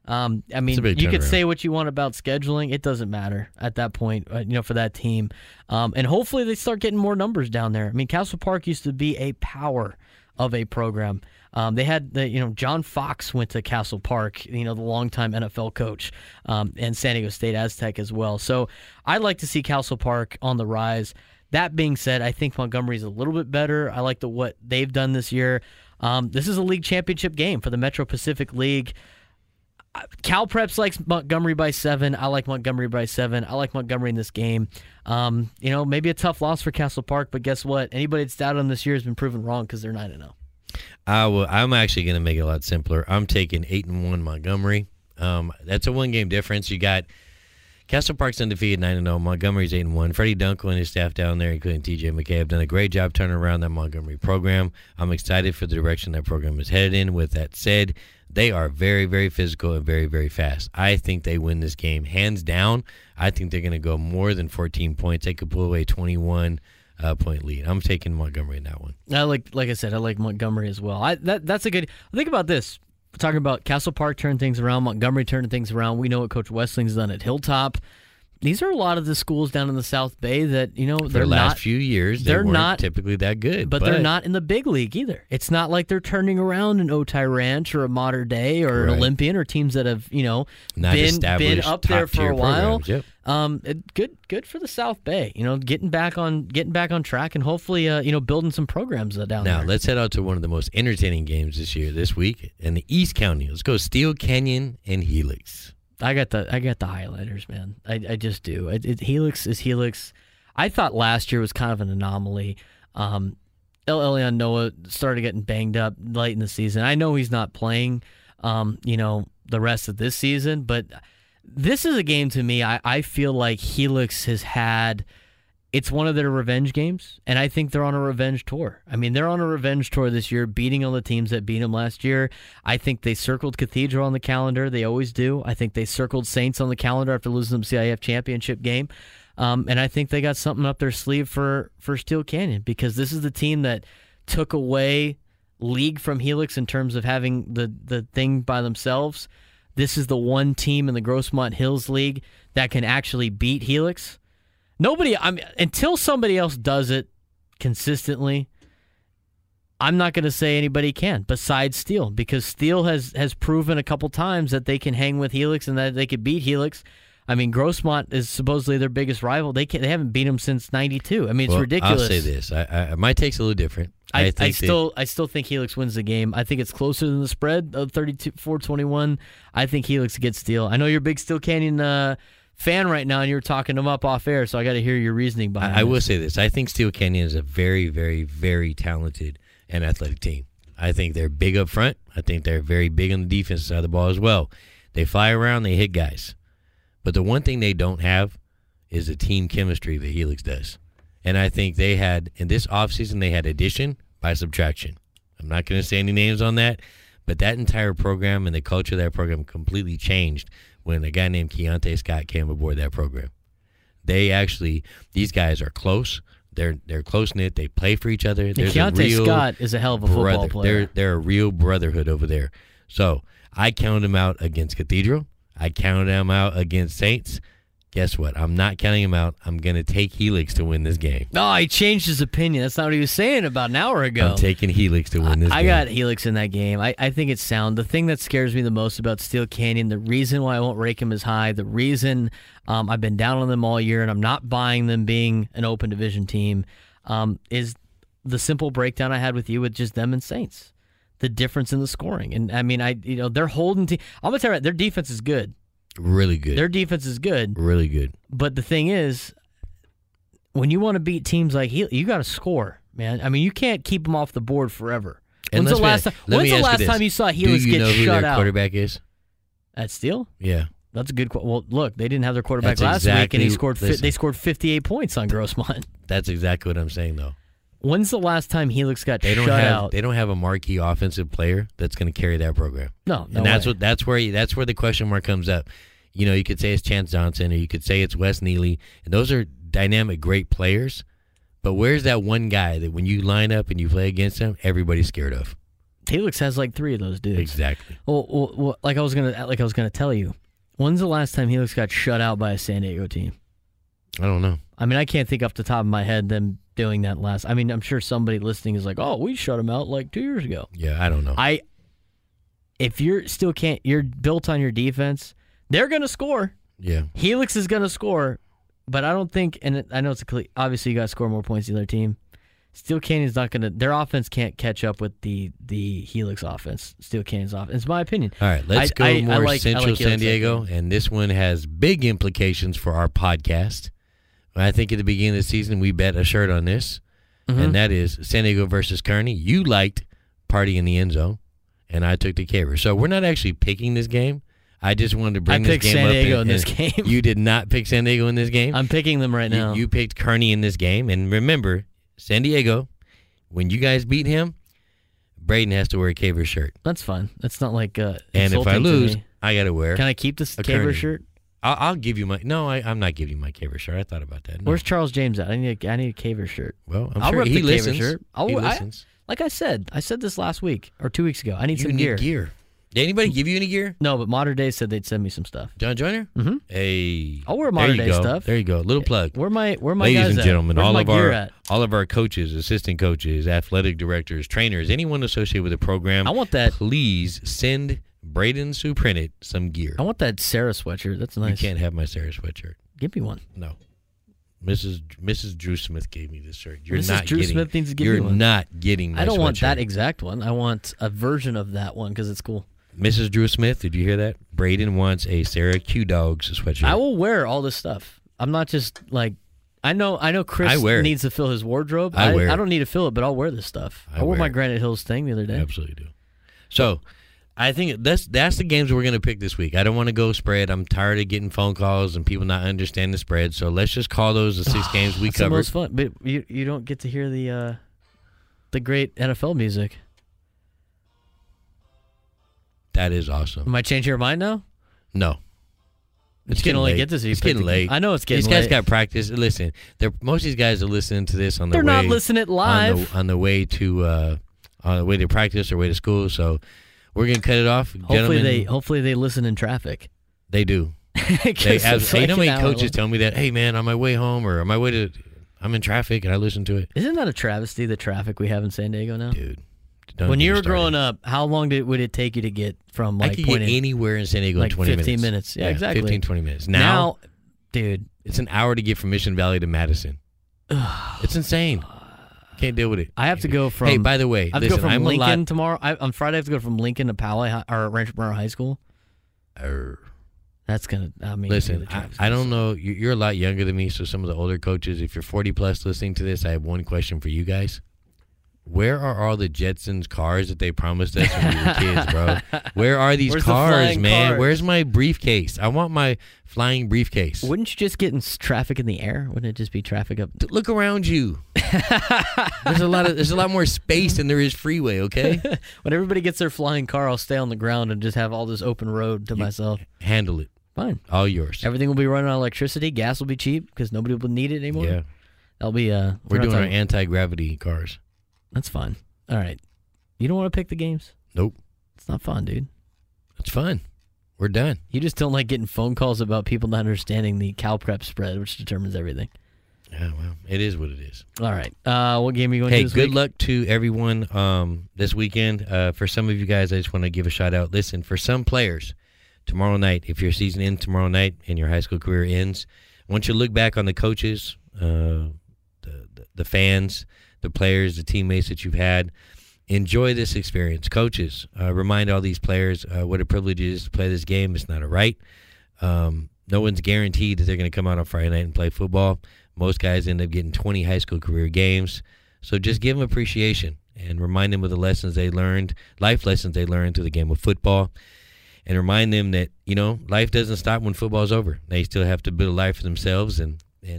you could say what you want about scheduling. It doesn't matter at that point, for that team. And hopefully they start getting more numbers down there. Castle Park used to be a power of a program. They had John Fox went to Castle Park, the longtime NFL coach, and San Diego State Aztec as well. So I'd like to see Castle Park on the rise. That being said, I think Montgomery's a little bit better. I like what they've done this year. This is a league championship game for the Metro Pacific League. Cal Preps likes Montgomery by 7. I like Montgomery by 7. I like Montgomery in this game. Maybe a tough loss for Castle Park, but guess what? Anybody that's doubted them this year has been proven wrong because they're 9-0. I'm actually going to make it a lot simpler. I'm taking 8-1 Montgomery. That's a one-game difference. You got Castle Park's undefeated 9-0. Montgomery's 8-1. Freddie Dunkel and his staff down there, including TJ McKay, have done a great job turning around that Montgomery program. I'm excited for the direction that program is headed in. With that said, they are very, very physical and very, very fast. I think they win this game hands down. I think they're going to go more than 14 points. They could pull away a 21-point lead. I'm taking Montgomery in that one. Like I said, I like Montgomery as well. That's a good. Think about this. We're talking about Castle Park turning things around, Montgomery turning things around. We know what Coach Westling's done at Hilltop. These are a lot of the schools down in the South Bay that, they're last few years, they're not typically that good. But they're not in the big league either. It's not like they're turning around an Otay Ranch or a Modern Day or an Olympian or teams that have, been up there for a while. Yep. Good for the South Bay, getting back on track and hopefully, building some programs down there. Now, let's head out to one of the most entertaining games this week in the East County. Let's go Steele Canyon and Helix. I got the highlighters, man. I just do. Helix is Helix. I thought last year was kind of an anomaly. Elion Noah started getting banged up late in the season. I know he's not playing, the rest of this season, but this is a game to me. I feel like Helix has had. It's one of their revenge games, and I think they're on a revenge tour. They're on a revenge tour this year, beating all the teams that beat them last year. I think they circled Cathedral on the calendar. They always do. I think they circled Saints on the calendar after losing the CIF championship game. And I think they got something up their sleeve for Steele Canyon because this is the team that took away league from Helix in terms of having the thing by themselves. This is the one team in the Grossmont Hills League that can actually beat Helix. Until somebody else does it consistently, I'm not going to say anybody can besides Steele because Steele has proven a couple times that they can hang with Helix and that they could beat Helix. Grossmont is supposedly their biggest rival. They haven't beat them since '92. It's ridiculous. I'll say this: my take's a little different. I still think Helix wins the game. I think it's closer than the spread of 34-21. I think Helix gets Steele. I know you're a big Steele Canyon fan right now, and you're talking them up off air, so I got to hear your reasoning behind it. I will say this. I think Steele Canyon is a very, very, very talented and athletic team. I think they're big up front. I think they're very big on the defensive side of the ball as well. They fly around, they hit guys. But the one thing they don't have is the team chemistry that Helix does. And I think they had, in this offseason, they had addition by subtraction. I'm not going to say any names on that, but that entire program and the culture of that program completely changed when a guy named Keontae Scott came aboard that program. These guys are close. They're close-knit. They play for each other. There's Keontae Scott is a hell of a football player. They're a real brotherhood over there. So I counted them out against Cathedral. I counted them out against Saints. Guess what? I'm not counting him out. I'm going to take Helix to win this game. No, he changed his opinion. That's not what he was saying about an hour ago. I'm taking Helix to win this game. I got Helix in that game. I think it's sound. The thing that scares me the most about Steel Canyon, the reason why I won't rake him as high, the reason I've been down on them all year and I'm not buying them being an open division team, is the simple breakdown I had with you with just them and Saints. The difference in the scoring. And I mean, they're holding I'm going to tell you right, their defense is good. Really good. Their defense is good. Really good. But the thing is, when you want to beat teams like you got to score, man. I mean, you can't keep them off the board forever. When's the last time you saw Helix get shut out? Do you know who their quarterback is? At Steel? Yeah. That's a good. Well, look, they didn't have their quarterback last week, and they scored 58 points on Grossmont. That's exactly what I'm saying, though. When's the last time Helix got shut out? They don't have a marquee offensive player that's going to carry that program. No and that's where the question mark comes up. You know, you could say it's Chance Johnson, or you could say it's Wes Neely, and those are dynamic, great players. But where's that one guy that when you line up and you play against him, everybody's scared of? Helix has like 3 of those dudes. Exactly. Well, like I was gonna tell you, when's the last time Helix got shut out by a San Diego team? I don't know. I mean, I can't think off the top of my head them doing that last. I mean, I'm sure somebody listening is like, "Oh, we shut them out like 2 years ago." Yeah, I don't know. If you're built on your defense, they're gonna score. Yeah, Helix is gonna score, but I don't think. And I know obviously you got to score more points than the other team. Steel Canyon's not gonna. Their offense can't catch up with the Helix offense. Steel Canyon's offense. It's my opinion. All right, let's go Central San Diego, and this one has big implications for our podcast. I think at the beginning of the season we bet a shirt on this, and that is San Diego versus Kearney. You liked Party in the End Zone, and I took the Caver. So we're not actually picking this game. I just wanted to bring this game up. I picked San Diego in this game. You did not pick San Diego in this game? I'm picking them right now. You picked Kearney in this game, and remember, San Diego, when you guys beat him, Braden has to wear a Caver shirt. That's fine. That's not like and if I lose, I got to wear. Can I keep this Caver shirt? I'll give you my. No, I'm not giving you my Caver shirt. I thought about that. No. Where's Charles James at? I need a Caver shirt. Well, I'm sure he listens. Caver shirt. He listens. Like I said this last week or 2 weeks ago. I need some gear. Did anybody give you any gear? No, but Modern Day said they'd send me some stuff. John Joyner? Mm-hmm. Hey, I'll wear Modern Day stuff. There you go. Little plug. Where my Ladies guys and gentlemen, at? all of our coaches, assistant coaches, athletic directors, trainers, anyone associated with the program. I want that. Please send Braden Suprinit some gear. I want that Sarah sweatshirt. That's nice. You can't have my Sarah sweatshirt. Give me one. No. Mrs. Drew Smith gave me this shirt. Smith needs to give me one. You're not getting my I don't want sweatshirt. that exact one. I want a version of that one because it's cool. Mrs. Drew Smith, did you hear that? Braden wants a Sarah Q Dogs sweatshirt. I will wear all this stuff. I'm not just like I know Chris needs to fill his wardrobe. I don't need to fill it, but I'll wear this stuff. I wore my Granite Hills thing the other day. I absolutely do. So I think that's the games we're going to pick this week. I don't want to go spread. I'm tired of getting phone calls and people not understanding the spread. So let's just call those the 6 games we covered. That's the most fun. But you don't get to hear the great NFL music. That is awesome. Am I changing your mind now? No. It's getting late. It's getting late. I know it's getting late. These guys got practice. Listen, most of these guys are listening to this on the way. They're not listening live on the way to practice or way to school. So we're gonna cut it off. Hopefully they listen in traffic. They do. You know how many coaches tell me that? Hey man, on my way home or on my way to, I'm in traffic and I listen to it. Isn't that a travesty? The traffic we have in San Diego now, dude. When you were growing up, how long would it take you to get from I could get anywhere in San Diego in 20 minutes. 15 minutes. Yeah, exactly. 15, 20 minutes. Now, dude, it's an hour to get from Mission Valley to Madison. It's insane. Can't deal with it. I have to go from. Hey, by the way, I have to go from Lincoln tomorrow. On Friday, I have to go from Lincoln to Poway or Rancho Bernardo High School. That's gonna. I mean, listen, I don't know. You're a lot younger than me, so some of the older coaches, if you're 40 plus listening to this, I have one question for you guys. Where are all the Jetsons cars that they promised us when we were kids, bro? Where are these Where's the cars, flying man? cars? Where's my briefcase? I want my flying briefcase. Wouldn't you just get in traffic in the air? Wouldn't it just be traffic up? Look around you. There's a lot more space than there is freeway, okay? When everybody gets their flying car, I'll stay on the ground and just have all this open road to myself. Handle it. Fine. All yours. Everything will be running on electricity. Gas will be cheap because nobody will need it anymore. Yeah. That'll be We're doing our anti-gravity cars. That's fun. All right. You don't want to pick the games? Nope. It's not fun, dude. It's fun. We're done. You just don't like getting phone calls about people not understanding the Cal Prep spread, which determines everything. Yeah, well, it is what it is. All right. What game are you going to Hey, this good week? luck to everyone this weekend. For some of you guys, I just want to give a shout out. Listen, for some players, tomorrow night, if your season ends tomorrow night and your high school career ends, I want you to look back on the coaches, the fans, the players, the teammates that you've had. Enjoy this experience. Coaches, remind all these players what a privilege it is to play this game. It's not a right. No one's guaranteed that they're going to come out on Friday night and play football. Most guys end up getting 20 high school career games. So just give them appreciation and remind them of the lessons they learned, life lessons they learned through the game of football. And remind them that, life doesn't stop when football's over. They still have to build a life for themselves and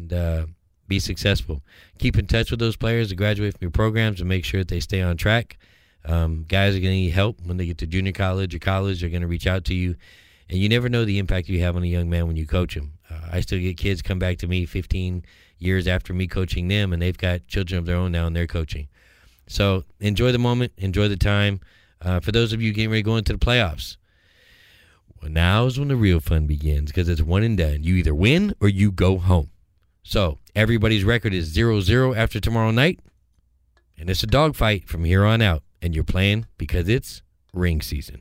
be successful. Keep in touch with those players to graduate from your programs and make sure that they stay on track. Guys are going to need help when they get to junior college or college. They're going to reach out to you. And you never know the impact you have on a young man when you coach him. I still get kids come back to me 15 years after me coaching them, and they've got children of their own now and they're coaching. So enjoy the moment. Enjoy the time. For those of you getting ready to go into the playoffs, well, now's when the real fun begins because it's one and done. You either win or you go home. So everybody's record is 0-0 after tomorrow night, and it's a dogfight from here on out. And you're playing because it's ring season.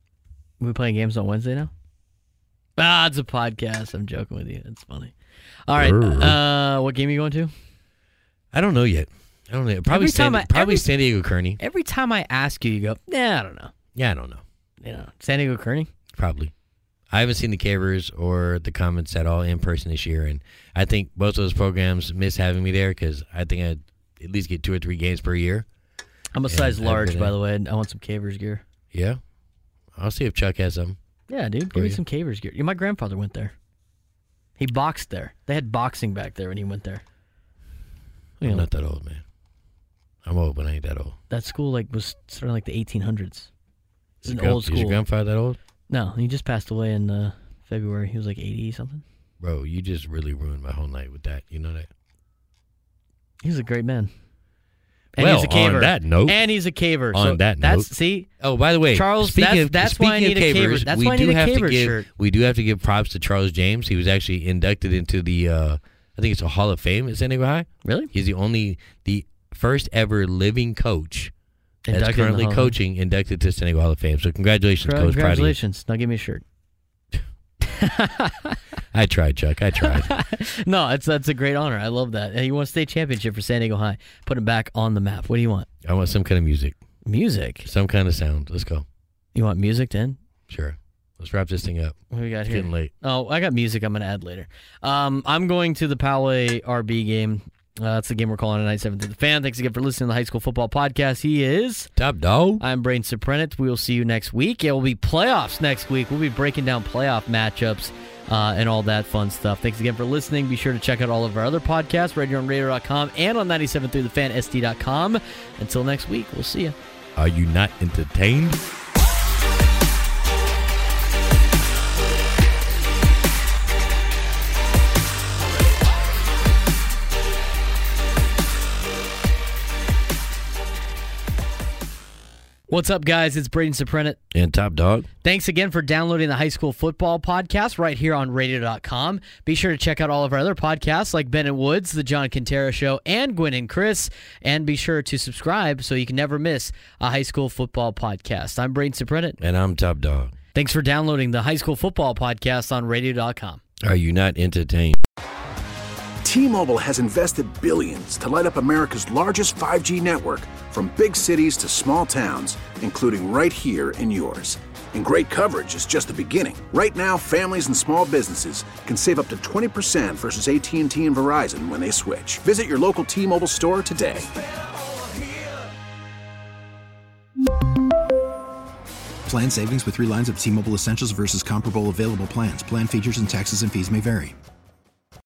We playing games on Wednesday now? It's a podcast. I'm joking with you. It's funny. All right. What game are you going to? I don't know yet. I don't know. Probably San Diego Kearney. Every time I ask you, you go, I don't know. Yeah, I don't know. San Diego Kearney? Probably. I haven't seen the Cavers or the Comets at all in person this year, and I think both of those programs miss having me there because I think I'd at least get 2 or 3 games per year. I'm a size large, by the way. I want some Cavers gear. Yeah? I'll see if Chuck has some. Yeah, dude. Give me some Cavers gear. My grandfather went there. He boxed there. They had boxing back there when he went there. I'm not that old, man. I'm old, but I ain't that old. That school was started like the 1800s. It's an old school. Is your grandfather that old? No, he just passed away in February. He was like 80-something. Bro, you just really ruined my whole night with that. You know that? He's a great man. And well, he's a caver. On that note. And he's a caver. On that note. See? Oh, by the way, Charles, that's why I need a caver. That's why I need a caver shirt. We do have to give props to Charles James. He was actually inducted into the, I think it's a Hall of Fame at San Diego High. Really? He's the first ever living coach that's currently coaching inducted to San Diego Hall of Fame. So congratulations, Coach. Congratulations. Now give me a shirt. I tried, Chuck. I tried. No, that's a great honor. I love that. And you want a state championship for San Diego High. Put him back on the map. What do you want? I want some kind of music. Music? Some kind of sound. Let's go. You want music then? Sure. Let's wrap this thing up. What do we got it's here? Getting late. Oh, I got music I'm going to add later. I'm going to the Poway RB game. That's the game we're calling tonight, 7th to the Fan. Thanks again for listening to the High School Football Podcast. He is Top Dog. I'm Braden Soprenet. We will see you next week. It will be playoffs next week. We'll be breaking down playoff matchups and all that fun stuff. Thanks again for listening. Be sure to check out all of our other podcasts right here on radio.com and on 97.3thefan.sd.com. Until next week, we'll see you. Are you not entertained? What's up, guys? It's Braden Soprenet. And Top Dog. Thanks again for downloading the High School Football Podcast right here on radio.com. Be sure to check out all of our other podcasts like Ben and Woods, The John Quintero Show, and Gwen and Chris. And be sure to subscribe so you can never miss a High School Football Podcast. I'm Braden Soprenet. And I'm Top Dog. Thanks for downloading the High School Football Podcast on radio.com. Are you not entertained? T-Mobile has invested billions to light up America's largest 5G network, from big cities to small towns, including right here in yours. And great coverage is just the beginning. Right now, families and small businesses can save up to 20% versus AT&T and Verizon when they switch. Visit your local T-Mobile store today. Plan savings with 3 lines of T-Mobile Essentials versus comparable available plans. Plan features and taxes and fees may vary.